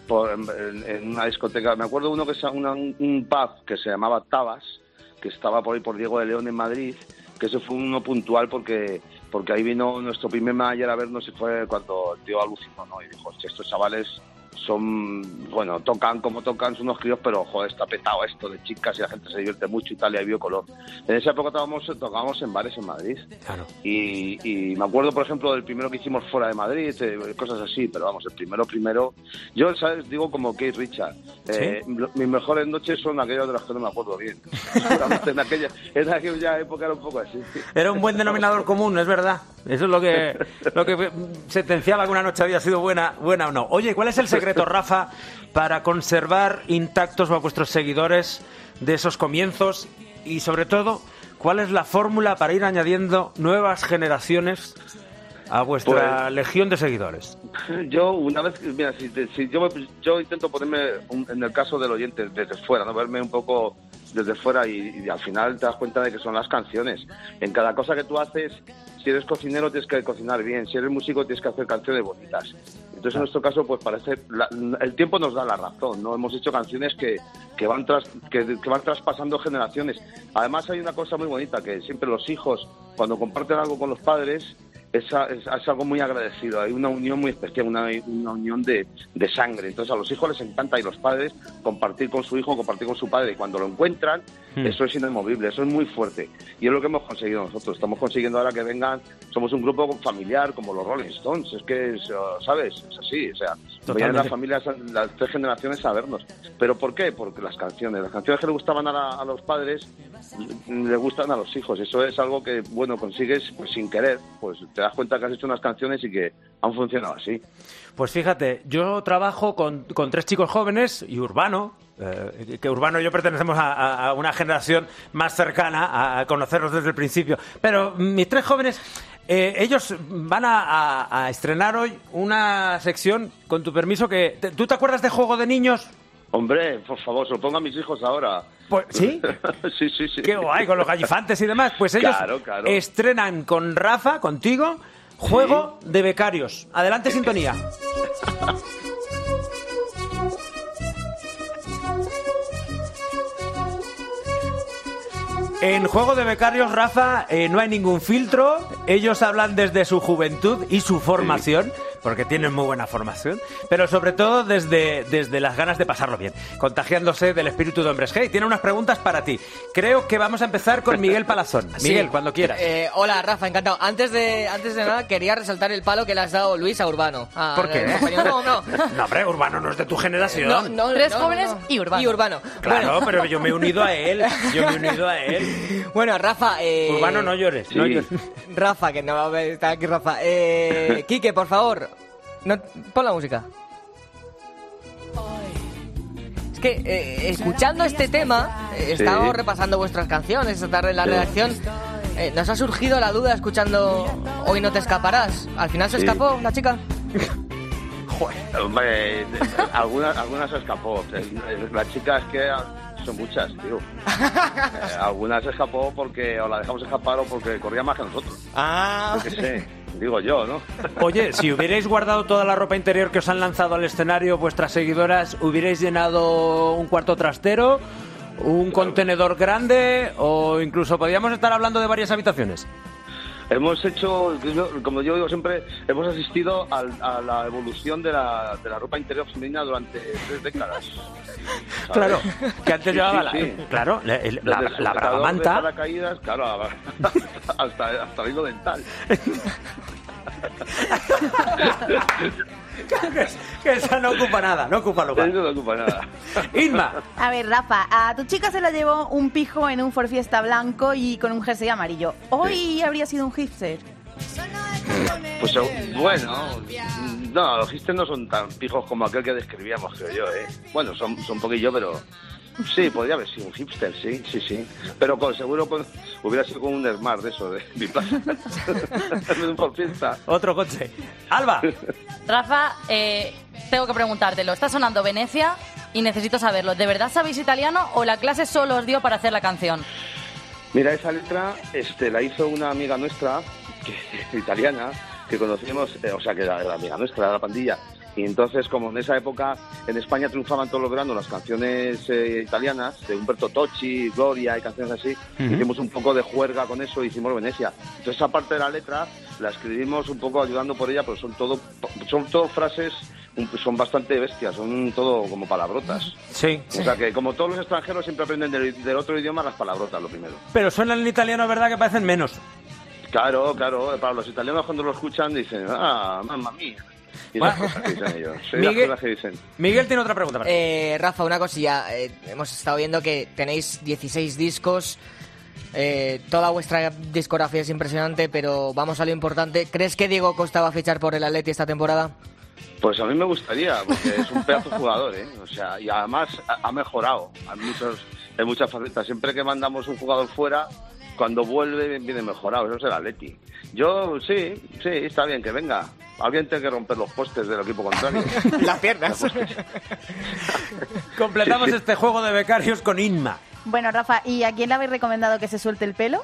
en una discoteca, me acuerdo uno que es un pub que se llamaba Tabas, que estaba por ahí por Diego de León en Madrid, que ese fue uno puntual porque ahí vino nuestro primer manager a vernos, y fue cuando el tío alucinó, ¿no? Y dijo, estos chavales tocan como tocan, son unos críos, pero joder, está petado esto de chicas y la gente se divierte mucho y tal, y ahí vio color. En esa época tocábamos en bares en Madrid. Claro. Y me acuerdo, por ejemplo, del primero que hicimos fuera de Madrid, cosas así, pero vamos, el primero, yo, ¿sabes? Digo como Keith Richards. Mis mejores noches son aquellas de las que no me acuerdo bien. en aquella época era un poco así. Era un buen denominador común, es verdad. Eso es lo que sentenciaba que una noche había sido buena o no. Oye, ¿cuál es el secreto, Rafa, para conservar intactos a vuestros seguidores de esos comienzos? Y sobre todo, ¿cuál es la fórmula para ir añadiendo nuevas generaciones a vuestra legión de seguidores? Yo, una vez, mira, yo intento ponerme en el caso del oyente desde fuera, no verme un poco desde fuera, y al final te das cuenta de que son las canciones. En cada cosa que tú haces, si eres cocinero tienes que cocinar bien, si eres músico tienes que hacer canciones bonitas. Entonces, en nuestro caso, pues parece el tiempo nos da la razón, ¿no? Hemos hecho canciones que van traspasando generaciones. Además, hay una cosa muy bonita, que siempre los hijos, cuando comparten algo con los padres, es algo muy agradecido. Hay una unión muy especial, una unión de sangre. Entonces a los hijos les encanta, y los padres, compartir con su hijo, compartir con su padre, y cuando lo encuentran, eso es inamovible, eso es muy fuerte, y es lo que hemos conseguido nosotros. Estamos consiguiendo ahora que vengan, somos un grupo familiar como los Rolling Stones, es que ¿sabes? Es así, o sea, vienen las familias, las 3 generaciones a vernos. ¿Pero por qué? Porque las canciones que le gustaban a los padres le gustan a los hijos. Eso es algo que, bueno, consigues pues sin querer, pues te das cuenta que has hecho unas canciones y que han funcionado así. Pues fíjate, yo trabajo con 3 chicos jóvenes y Urbano, que Urbano y yo pertenecemos a una generación más cercana a conocerlos desde el principio, pero mis 3 jóvenes, ellos van a estrenar hoy una sección, con tu permiso, que... ¿Tú te acuerdas de Juego de Niños? Hombre, por favor, se lo pongo a mis hijos ahora. Pues, ¿sí? Sí. Qué guay, con los gallifantes y demás. Pues ellos claro. Estrenan con Rafa, contigo, Juego de Becarios. Adelante, sintonía. En Juego de Becarios, Rafa, no hay ningún filtro. Ellos hablan desde su juventud y su formación, porque tienen muy buena formación, pero sobre todo desde las ganas de pasarlo bien, contagiándose del espíritu de Hombres G. Tiene unas preguntas para ti. Creo que vamos a empezar con Miguel Palazón. Miguel, cuando quieras. Hola, Rafa, encantado. Antes de nada, quería resaltar el palo que le has dado, Luis, a Urbano. ¿Por qué? No. No, hombre, Urbano no es de tu generación. Tres jóvenes y Urbano. Claro, Bueno. pero yo me he unido a él. Bueno, Rafa... Urbano, no llores. Sí. No llores. Rafa, que no va a estar aquí, Rafa. Quique, por favor, pon la música. Es que, escuchando este tema, he estado repasando vuestras canciones esta tarde en la redacción. Nos ha surgido la duda escuchando Hoy no te escaparás. ¿Al final se escapó la chica? Hombre, algunas se escapó. La chica es que son muchas, tío. Algunas se escapó porque o la dejamos escapar o porque corría más que nosotros. Yo qué sé, digo yo, ¿no? Oye, si hubierais guardado toda la ropa interior que os han lanzado al escenario vuestras seguidoras, ¿hubierais llenado un cuarto trastero, un contenedor grande o incluso podríamos estar hablando de varias habitaciones? Hemos hecho, como yo digo siempre, hemos asistido a la evolución de la ropa interior femenina durante 3 décadas. ¿Sabes? Claro, que antes llevaba claro, la bragamanta. De paracaídas, claro, hasta el hilo dental. que esa no ocupa nada, no ocupa lugar. Eso no ocupa nada. Inma. A ver, Rafa, a tu chica se la llevó un pijo en un Forfiesta blanco y con un jersey amarillo. ¿Hoy habría sido un hipster? Pues bueno, no, los hipsters no son tan pijos como aquel que describíamos, creo yo, ¿eh? Bueno, son un poquillo, pero... Sí, podría haber sido un hipster, sí. Pero seguro hubiera sido con un Smart de eso, de mi plaza. De un Forfiesta. Otro coche. Alba. Rafa, tengo que preguntártelo. Está sonando Venecia y necesito saberlo. ¿De verdad sabéis italiano o la clase solo os dio para hacer la canción? Mira, esa letra la hizo una amiga nuestra, italiana, que conocimos, o sea, que era la amiga nuestra, de la pandilla. Y entonces, como en esa época en España triunfaban todos los veranos las canciones italianas, de Umberto Tocci, Gloria y canciones así, hicimos un poco de juerga con eso y hicimos Venecia. Entonces, esa parte de la letra la escribimos un poco ayudando por ella, pero son todo frases, son bastante bestias, son todo como palabrotas. Sí. O sea, que como todos los extranjeros siempre aprenden del otro idioma las palabrotas, lo primero. Pero suenan en italiano, ¿verdad? Que parecen menos. Claro. Para los italianos cuando lo escuchan dicen, mamma mía. Y las cosas que dicen ellos. Miguel tiene otra pregunta para ti. Rafa, una cosilla. Hemos estado viendo que tenéis 16 discos. Toda vuestra discografía es impresionante, pero vamos a lo importante. ¿Crees que Diego Costa va a fichar por el Atleti esta temporada? Pues a mí me gustaría, porque es un pedazo de jugador, ¿eh? O sea, y además ha mejorado en muchas facetas. Siempre que mandamos un jugador fuera, cuando vuelve viene mejorado. Eso es el Atleti. Yo sí, está bien que venga. Alguien tiene que romper los postes del equipo contrario. Las piernas. Completamos este juego de becarios con Inma. Bueno, Rafa, ¿y a quién le habéis recomendado que se suelte el pelo?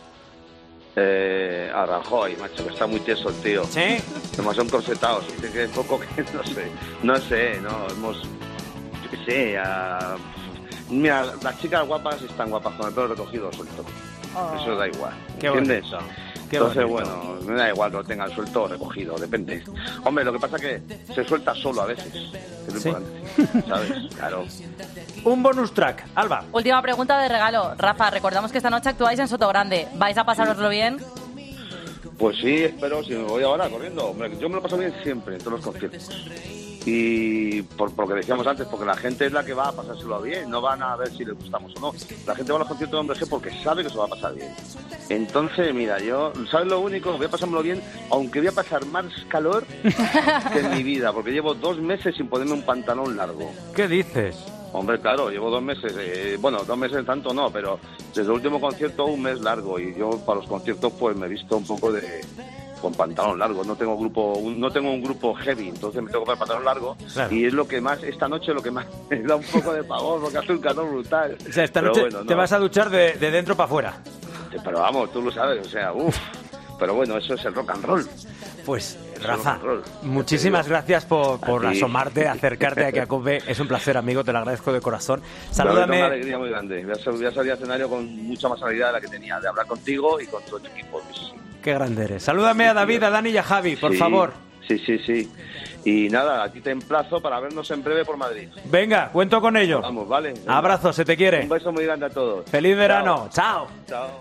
A Rajoy, macho, que está muy tieso el tío. ¿Sí? Demasiado encorsetados. Dice que es poco que no sé, hemos... Yo qué sé, mira, las chicas guapas están guapas con el pelo recogido suelto. Eso da igual. Qué ¿entiendes? bonito. Entonces, bueno, me da igual que lo tengan suelto o recogido, depende. Hombre, lo que pasa es que se suelta solo a veces. Es lo importante, ¿sabes? Claro. Un bonus track, Alba. Última pregunta de regalo. Rafa, recordamos que esta noche actuáis en Sotogrande. ¿Vais a pasároslo bien? Pues sí, espero, si me voy ahora corriendo. Hombre, yo me lo paso bien siempre, en todos los conciertos. Y por lo que decíamos antes, porque la gente es la que va a pasárselo bien, no van a ver si les gustamos o no. La gente va a los conciertos de Hombres G porque sabe que se va a pasar bien. Entonces, mira, yo, ¿sabes lo único? Voy a pasármelo bien, aunque voy a pasar más calor que en mi vida, porque llevo 2 meses sin ponerme un pantalón largo. ¿Qué dices? Hombre, claro, llevo 2 meses, 2 meses tanto no, pero desde el último concierto 1 mes largo, y yo para los conciertos pues me he visto un poco con pantalón largo, no tengo un grupo heavy, entonces me tengo que poner pantalón largo, claro. Y es lo que más, esta noche lo que más me da un poco de pavor, porque hace un calor brutal. O sea, esta noche te vas a duchar de dentro para afuera. Pero vamos, tú lo sabes, o sea, pero bueno, eso es el rock and roll. Pues, Rafa, muchísimas gracias por asomarte, acercarte aquí a COPE. Es un placer, amigo, te lo agradezco de corazón. Salúdame. Es una alegría muy grande. Voy a salir al escenario con mucha más alegría de la que tenía, de hablar contigo y con todo tu equipo. Qué grande eres. Salúdame a David, a Dani y a Javi, por favor. Sí. Y nada, a ti te emplazo para vernos en breve por Madrid. Venga, cuento con ello. Vamos, vale. Abrazo, se te quiere. Un beso muy grande a todos. Feliz verano. Chao. Chao.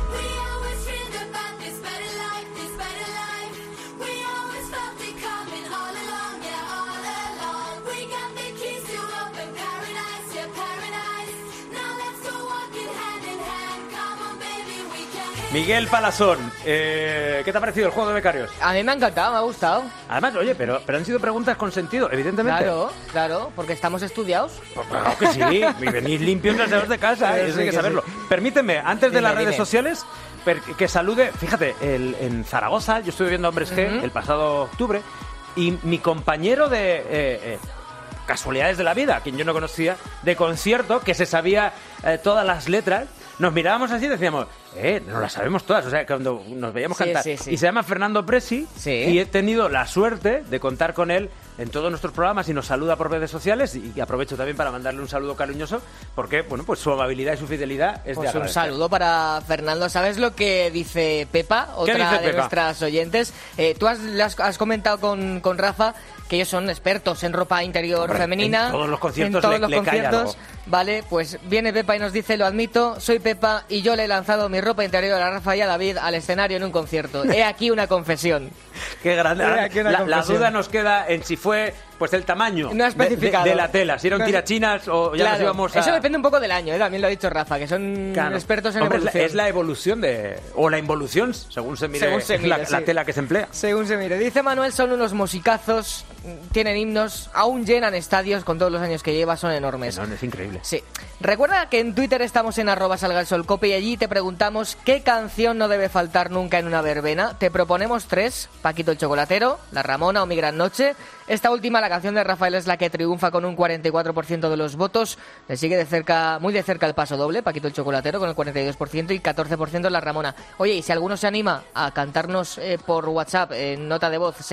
Miguel Palazón, ¿qué te ha parecido el juego de becarios? A mí me ha encantado, me ha gustado. Además, oye, pero han sido preguntas con sentido, evidentemente. Claro, porque estamos estudiados. Pues claro que sí, y venís limpios de casa, eso hay que saberlo. Sí. Permíteme, antes de las redes dime. sociales, que salude, fíjate, en Zaragoza, yo estuve viendo Hombres G el pasado octubre, y mi compañero de Casualidades de la Vida, a quien yo no conocía, de concierto, que se sabía todas las letras, nos mirábamos así y decíamos, no las sabemos todas, o sea, cuando nos veíamos cantar. Sí. Y se llama Fernando Presi, y he tenido la suerte de contar con él en todos nuestros programas y nos saluda por redes sociales, y aprovecho también para mandarle un saludo cariñoso, porque, bueno, pues su amabilidad y su fidelidad es de Pues un agradecer. saludo para Fernando. ¿Sabes lo que dice Pepa, otra dice de Pepa? nuestras oyentes? Tú has comentado con Rafa que ellos son expertos en ropa interior femenina. En todos los conciertos en todos le los cae conciertos. algo. Vale, pues viene Pepa y nos dice, lo admito, soy Pepa y yo le he lanzado mi ropa interior a Rafa y a David al escenario en un concierto. He aquí una confesión. Qué grande. La confesión. duda nos queda en si fue pues el tamaño No ha especificado. de la tela, si eran tirachinas o ya nos íbamos a... Eso depende un poco del año, también lo ha dicho Rafa, que son expertos en Hombre, evolución. es la evolución o la involución, según se mire, la sí. tela que se emplea. Según se mire. Dice Manuel, son unos musicazos, tienen himnos, aún llenan estadios con todos los años que lleva, son enormes. No, es increíble. Sí. Recuerda que en Twitter estamos en @salgaelsolcope y allí te preguntamos qué canción no debe faltar nunca en una verbena. Te proponemos 3, Paquito el Chocolatero, La Ramona o Mi Gran Noche. Esta última, la canción de Rafael, es la que triunfa con un 44% de los votos. Le sigue muy de cerca el Paso Doble, Paquito el Chocolatero, con el 42% y 14% La Ramona. Oye, y si alguno se anima a cantarnos por WhatsApp en nota de voz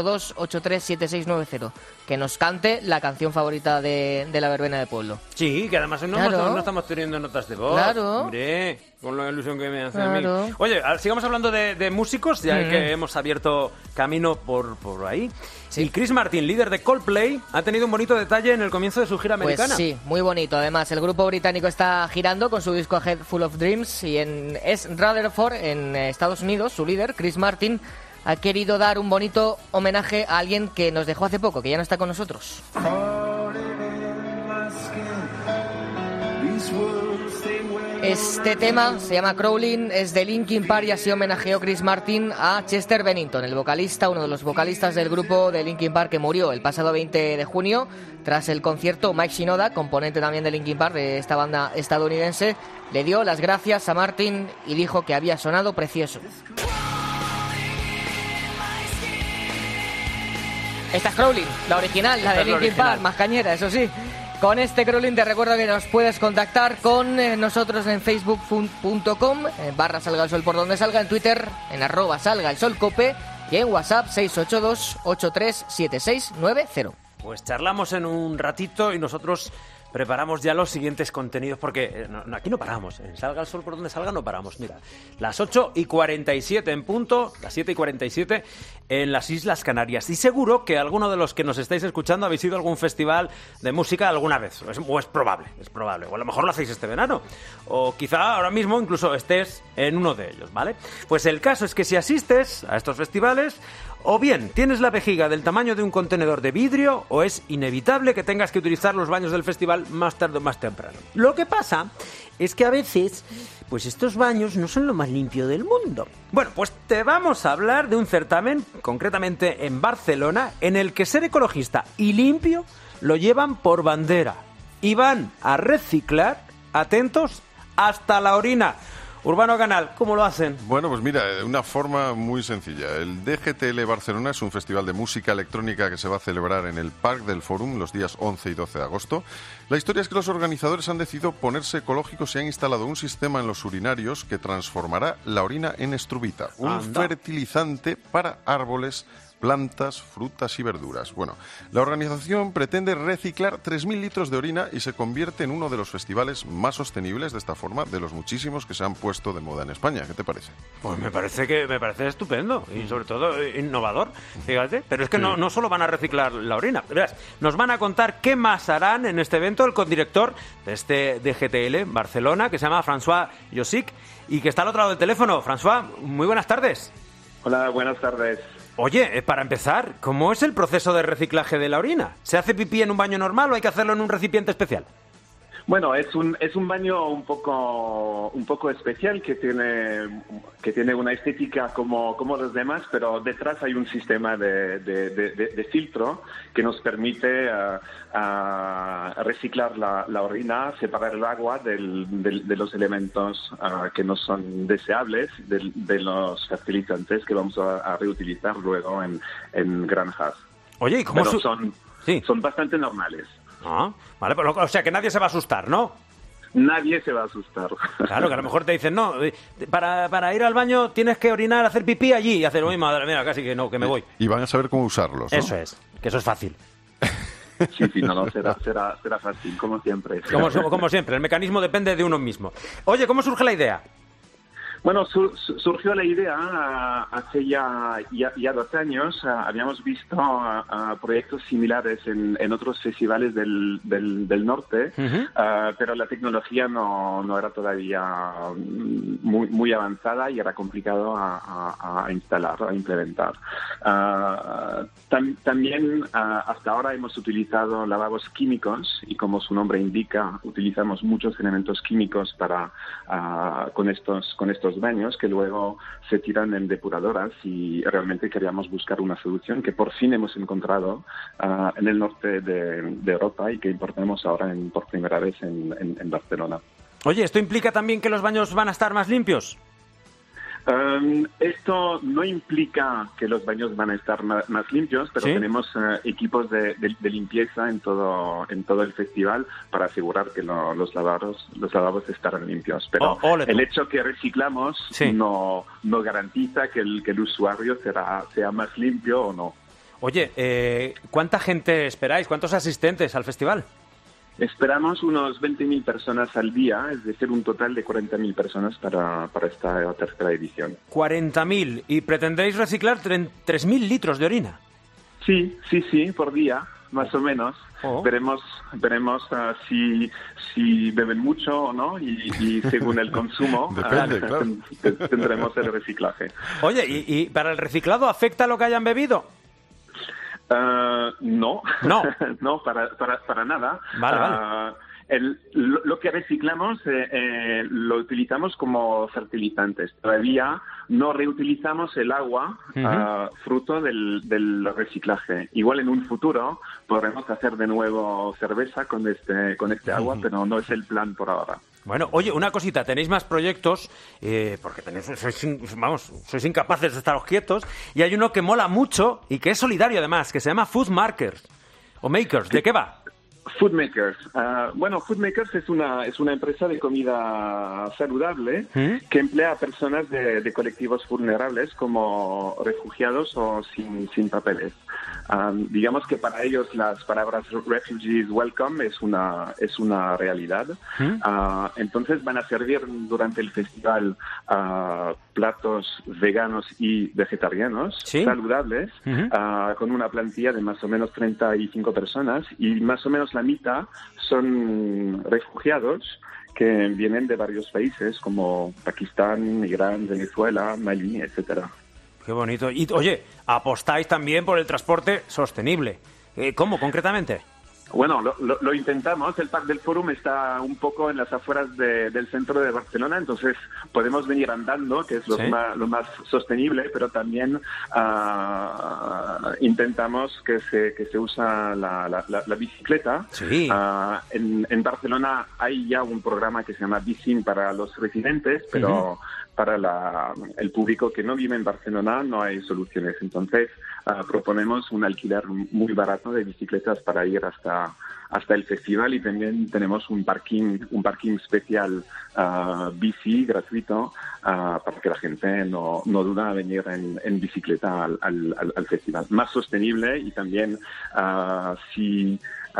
682-837690, que nos cante la canción favorita de la verbena de pueblo. Sí, que además no estamos teniendo notas de voz. Claro. Hombre, con la ilusión que me hace Claro. a mí. Oye, sigamos hablando de músicos, ya que hemos abierto camino por ahí. Sí. Y Chris Martin, líder de Coldplay, ha tenido un bonito detalle en el comienzo de su gira americana. Pues sí, muy bonito. Además, el grupo británico está girando con su disco A Head Full of Dreams y es Rutherford, en Estados Unidos, su líder, Chris Martin, ha querido dar un bonito homenaje a alguien que nos dejó hace poco, que ya no está con nosotros. Este tema se llama Crawling, es de Linkin Park y así homenajeó Chris Martin a Chester Bennington, el vocalista, uno de los vocalistas del grupo de Linkin Park que murió el pasado 20 de junio. Tras el concierto, Mike Shinoda, componente también de Linkin Park, de esta banda estadounidense, le dio las gracias a Martin y dijo que había sonado precioso. Esta es Crawling, la original, la de Linkin Park, más cañera, eso sí. Con este Crawling te recuerdo que nos puedes contactar con nosotros en facebook.com /salgaelsol por donde salga, en Twitter en @salgaelsolcope y en WhatsApp 682-837690. Pues charlamos en un ratito y nosotros preparamos ya los siguientes contenidos, porque aquí no paramos. En Salga el Sol por donde salga no paramos. Mira, las 8:47 en punto, las 7:47 en las Islas Canarias. Y seguro que alguno de los que nos estáis escuchando habéis ido a algún festival de música alguna vez. O es probable. O a lo mejor lo hacéis este verano. O quizá ahora mismo incluso estés en uno de ellos, ¿vale? Pues el caso es que si asistes a estos festivales, o bien tienes la vejiga del tamaño de un contenedor de vidrio, o es inevitable que tengas que utilizar los baños del festival más tarde o más temprano. Lo que pasa es que a veces, pues estos baños no son lo más limpio del mundo. Bueno, pues te vamos a hablar de un certamen, concretamente en Barcelona, en el que ser ecologista y limpio lo llevan por bandera. Y van a reciclar, atentos, hasta la orina. Urbano Canal, ¿cómo lo hacen? Bueno, pues mira, de una forma muy sencilla. El DGTL Barcelona es un festival de música electrónica que se va a celebrar en el Parc del Fòrum los días 11 y 12 de agosto. La historia es que los organizadores han decidido ponerse ecológicos y han instalado un sistema en los urinarios que transformará la orina en estrubita, un fertilizante para árboles plantas, frutas y verduras. Bueno, la organización pretende reciclar 3.000 litros de orina y se convierte en uno de los festivales más sostenibles de esta forma de los muchísimos que se han puesto de moda en España. ¿Qué te parece? Pues me parece estupendo y sobre todo innovador, fíjate. Pero es que no solo van a reciclar la orina. Verás, nos van a contar qué más harán en este evento el condirector de este DGTL Barcelona, que se llama François Josic, y que está al otro lado del teléfono. François, muy buenas tardes. Hola, buenas tardes. Oye, para empezar, ¿cómo es el proceso de reciclaje de la orina? ¿Se hace pipí en un baño normal o hay que hacerlo en un recipiente especial? Bueno, es un baño un poco especial que tiene una estética como los demás, pero detrás hay un sistema de filtro que nos permite reciclar la orina, separar el agua de los elementos que no son deseables, de los fertilizantes que vamos a reutilizar luego en granjas. Oye, ¿y cómo son bastante normales? Ah, vale, pero, o sea que nadie se va a asustar, ¿no? Nadie se va a asustar. Claro, que a lo mejor te dicen, no, para ir al baño tienes que orinar, hacer pipí allí y hacer, uy, madre mía, casi que no, que me voy. Y van a saber cómo usarlos, ¿no? Eso es, que eso es fácil. Sí, no, será fácil, como siempre. Como siempre, el mecanismo depende de uno mismo. Oye, ¿cómo surge la idea? Bueno, surgió la idea hace ya 2 años. Habíamos visto proyectos similares en otros festivales del norte, pero la tecnología no era todavía muy avanzada y era complicado a instalar, a implementar. También hasta ahora hemos utilizado lavabos químicos y, como su nombre indica, utilizamos muchos elementos químicos con estos baños que luego se tiran en depuradoras, y realmente queríamos buscar una solución que por fin hemos encontrado en el norte de Europa y que importamos ahora por primera vez en Barcelona. Oye, ¿esto implica también que los baños van a estar más limpios? Esto no implica que los baños van a estar más limpios, pero ¿sí? Tenemos equipos de limpieza en todo el festival para asegurar que los lavabos estarán limpios. Pero el hecho que reciclamos no garantiza que el usuario sea más limpio o no. Oye, ¿cuánta gente esperáis? ¿Cuántos asistentes al festival? Esperamos unos 20.000 personas al día, es decir, un total de 40.000 personas para esta tercera edición. 40.000. ¿Y pretendéis reciclar 3.000 litros de orina? Sí, por día, más o menos. Veremos si beben mucho o no, y según el consumo depende, claro. Tendremos el reciclaje. Oye, ¿y para el reciclado afecta lo que hayan bebido? No, para nada. Vale. Lo que reciclamos lo utilizamos como fertilizantes. Todavía no reutilizamos el agua fruto del reciclaje. Igual en un futuro podremos hacer de nuevo cerveza con este agua, pero no es el plan por ahora. Bueno, oye, una cosita, tenéis más proyectos, porque sois incapaces de estaros quietos, y hay uno que mola mucho y que es solidario además, que se llama Food Makers, o Makers. ¿De qué va? Food Makers. Food Makers es una empresa de comida saludable que emplea a personas de colectivos vulnerables como refugiados o sin papeles. Digamos que para ellos las palabras refugees welcome es una realidad. Entonces van a servir durante el festival platos veganos y vegetarianos saludables, con una plantilla de más o menos 35 personas, y más o menos la mitad son refugiados que vienen de varios países como Pakistán, Irán, Venezuela, Malí, etcétera. Qué bonito. Y, oye, apostáis también por el transporte sostenible. ¿Cómo, concretamente? Bueno, lo intentamos. El Parc del Fòrum está un poco en las afueras del centro de Barcelona, entonces podemos venir andando, que es lo más sostenible, pero también intentamos que se usa la bicicleta. Sí. En Barcelona hay ya un programa que se llama Bicing para los residentes, pero para el público que no vive en Barcelona no hay soluciones. Entonces proponemos un alquiler muy barato de bicicletas para ir hasta hasta el festival, y también tenemos un parking especial bici gratuito para que la gente no duda a venir en bicicleta al festival. Más sostenible, y también si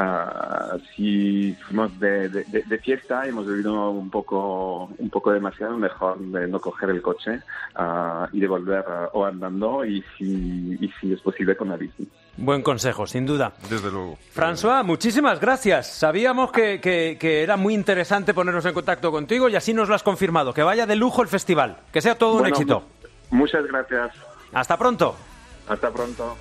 fuimos de fiesta, hemos bebido un poco demasiado, mejor de no coger el coche y de volver o andando, y si es posible con la bici. Buen consejo, sin duda. Desde luego. François, muchísimas gracias. Sabíamos que era muy interesante ponernos en contacto contigo, y así nos lo has confirmado. Que vaya de lujo el festival. Que sea todo un éxito. Muchas gracias. Hasta pronto. Hasta pronto.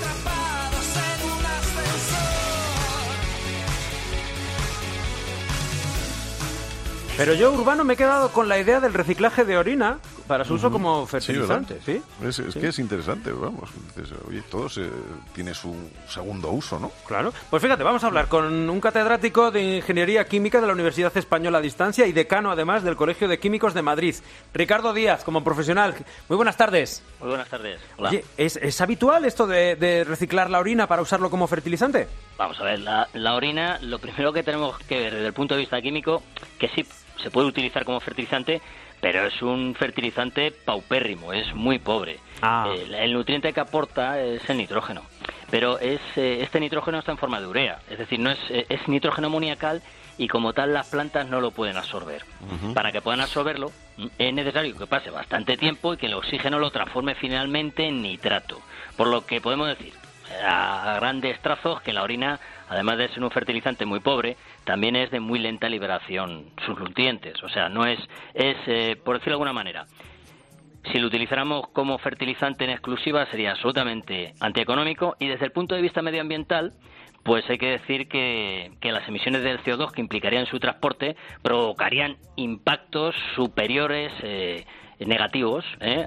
Pero yo, Urbano, me he quedado con la idea del reciclaje de orina para su uso como fertilizante. Sí, es que es interesante, vamos. Oye, todo tiene su segundo uso, ¿no? Claro. Pues fíjate, vamos a hablar con un catedrático de Ingeniería Química de la Universidad Española a Distancia y decano, además, del Colegio de Químicos de Madrid. Ricardo Díaz, como profesional. Muy buenas tardes. Muy buenas tardes. Hola. Oye, ¿es habitual esto de reciclar la orina para usarlo como fertilizante? Vamos a ver, la orina, lo primero que tenemos que ver desde el punto de vista químico, que sí se puede utilizar como fertilizante, pero es un fertilizante paupérrimo, es muy pobre. El nutriente que aporta es el nitrógeno, pero este nitrógeno está en forma de urea, es decir, no es nitrógeno amoniacal, y como tal las plantas no lo pueden absorber. Para que puedan absorberlo es necesario que pase bastante tiempo y que el oxígeno lo transforme finalmente en nitrato, por lo que podemos decir a grandes trazos que la orina, además de ser un fertilizante muy pobre, también es de muy lenta liberación sus nutrientes. O sea, no es por decirlo de alguna manera, si lo utilizáramos como fertilizante en exclusiva sería absolutamente antieconómico, y desde el punto de vista medioambiental, pues hay que decir que las emisiones del CO2 que implicarían su transporte provocarían impactos superiores negativos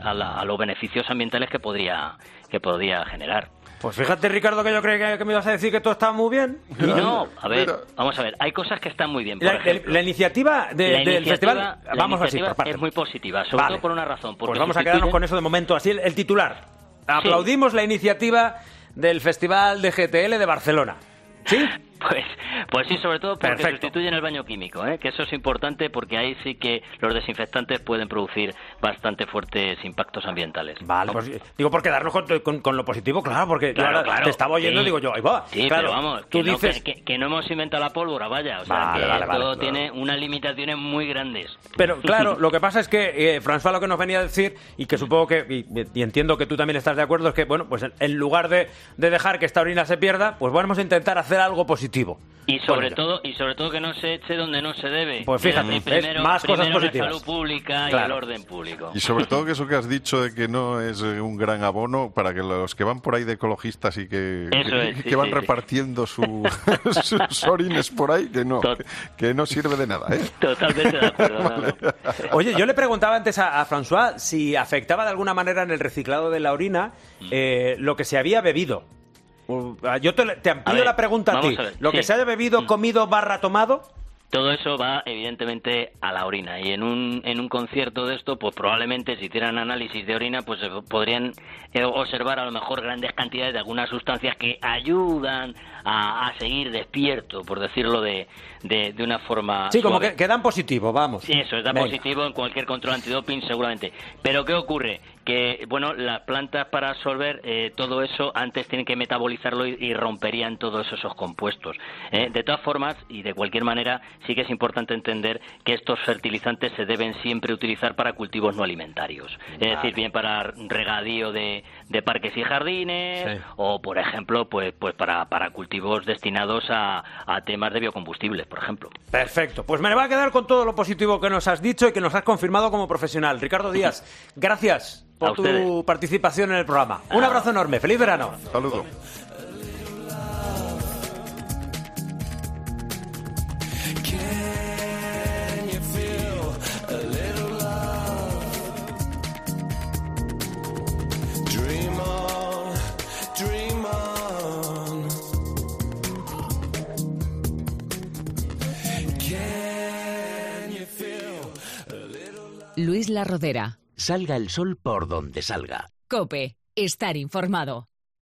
a los beneficios ambientales que podría generar. Pues fíjate, Ricardo, que yo creía que me ibas a decir que todo estaba muy bien. No, a ver, vamos a ver, hay cosas que están muy bien. Por ejemplo, la iniciativa del festival, vamos así, por partes. Es muy positiva, sobre todo por una razón. Pues vamos a quedarnos con eso de momento, así el titular. Aplaudimos la iniciativa del Festival de GTL de Barcelona. ¿Sí? Pues sí, sobre todo porque sustituyen el baño químico, que eso es importante, porque ahí sí que los desinfectantes pueden producir bastante fuertes impactos ambientales. Vale, pues digo, por quedarnos con lo positivo, claro, porque claro, te estaba oyendo y digo yo, ahí va. Sí, claro, pero vamos, tú dices que no hemos inventado la pólvora, vaya, o sea, todo tiene unas limitaciones muy grandes. Pero claro, lo que pasa es que François lo que nos venía a decir, y que supongo que, y entiendo que tú también estás de acuerdo, es que, bueno, pues en lugar de dejar que esta orina se pierda, pues vamos a intentar hacer algo positivo. Y sobre todo que no se eche donde no se debe. Pues fíjate, primero, más cosas positivas. La salud pública y el orden público. Y sobre todo que eso que has dicho de que no es un gran abono para que los que van por ahí de ecologistas y que van repartiendo sus orines por ahí, que no sirve de nada, ¿eh? Totalmente de acuerdo. Vale. Oye, yo le preguntaba antes a François si afectaba de alguna manera en el reciclado de la orina lo que se había bebido. Yo te amplío la pregunta a ti. ¿Lo que se haya bebido, comido, tomado? Todo eso va, evidentemente, a la orina. Y en un concierto de esto, pues probablemente si hicieran análisis de orina, pues podrían observar a lo mejor grandes cantidades de algunas sustancias que ayudan a seguir despierto, por decirlo de una forma Sí, suave. como que dan positivo, vamos. Sí, eso, da positivo en cualquier control antidoping, seguramente. Pero ¿qué ocurre? Que, bueno, las plantas para absorber todo eso antes tienen que metabolizarlo y romperían todos esos compuestos. De todas formas, y de cualquier manera, sí que es importante entender que estos fertilizantes se deben siempre utilizar para cultivos no alimentarios. Es decir, bien para regadío de parques y jardines, o, por ejemplo, pues para cultivos destinados a temas de biocombustibles, por ejemplo. Perfecto. Pues me va a quedar con todo lo positivo que nos has dicho y que nos has confirmado como profesional. Ricardo Díaz, gracias por tu participación en el programa. Un abrazo enorme. ¡Feliz verano! Saludo. Luis La Rodera. Salga el sol por donde salga. COPE. Estar informado.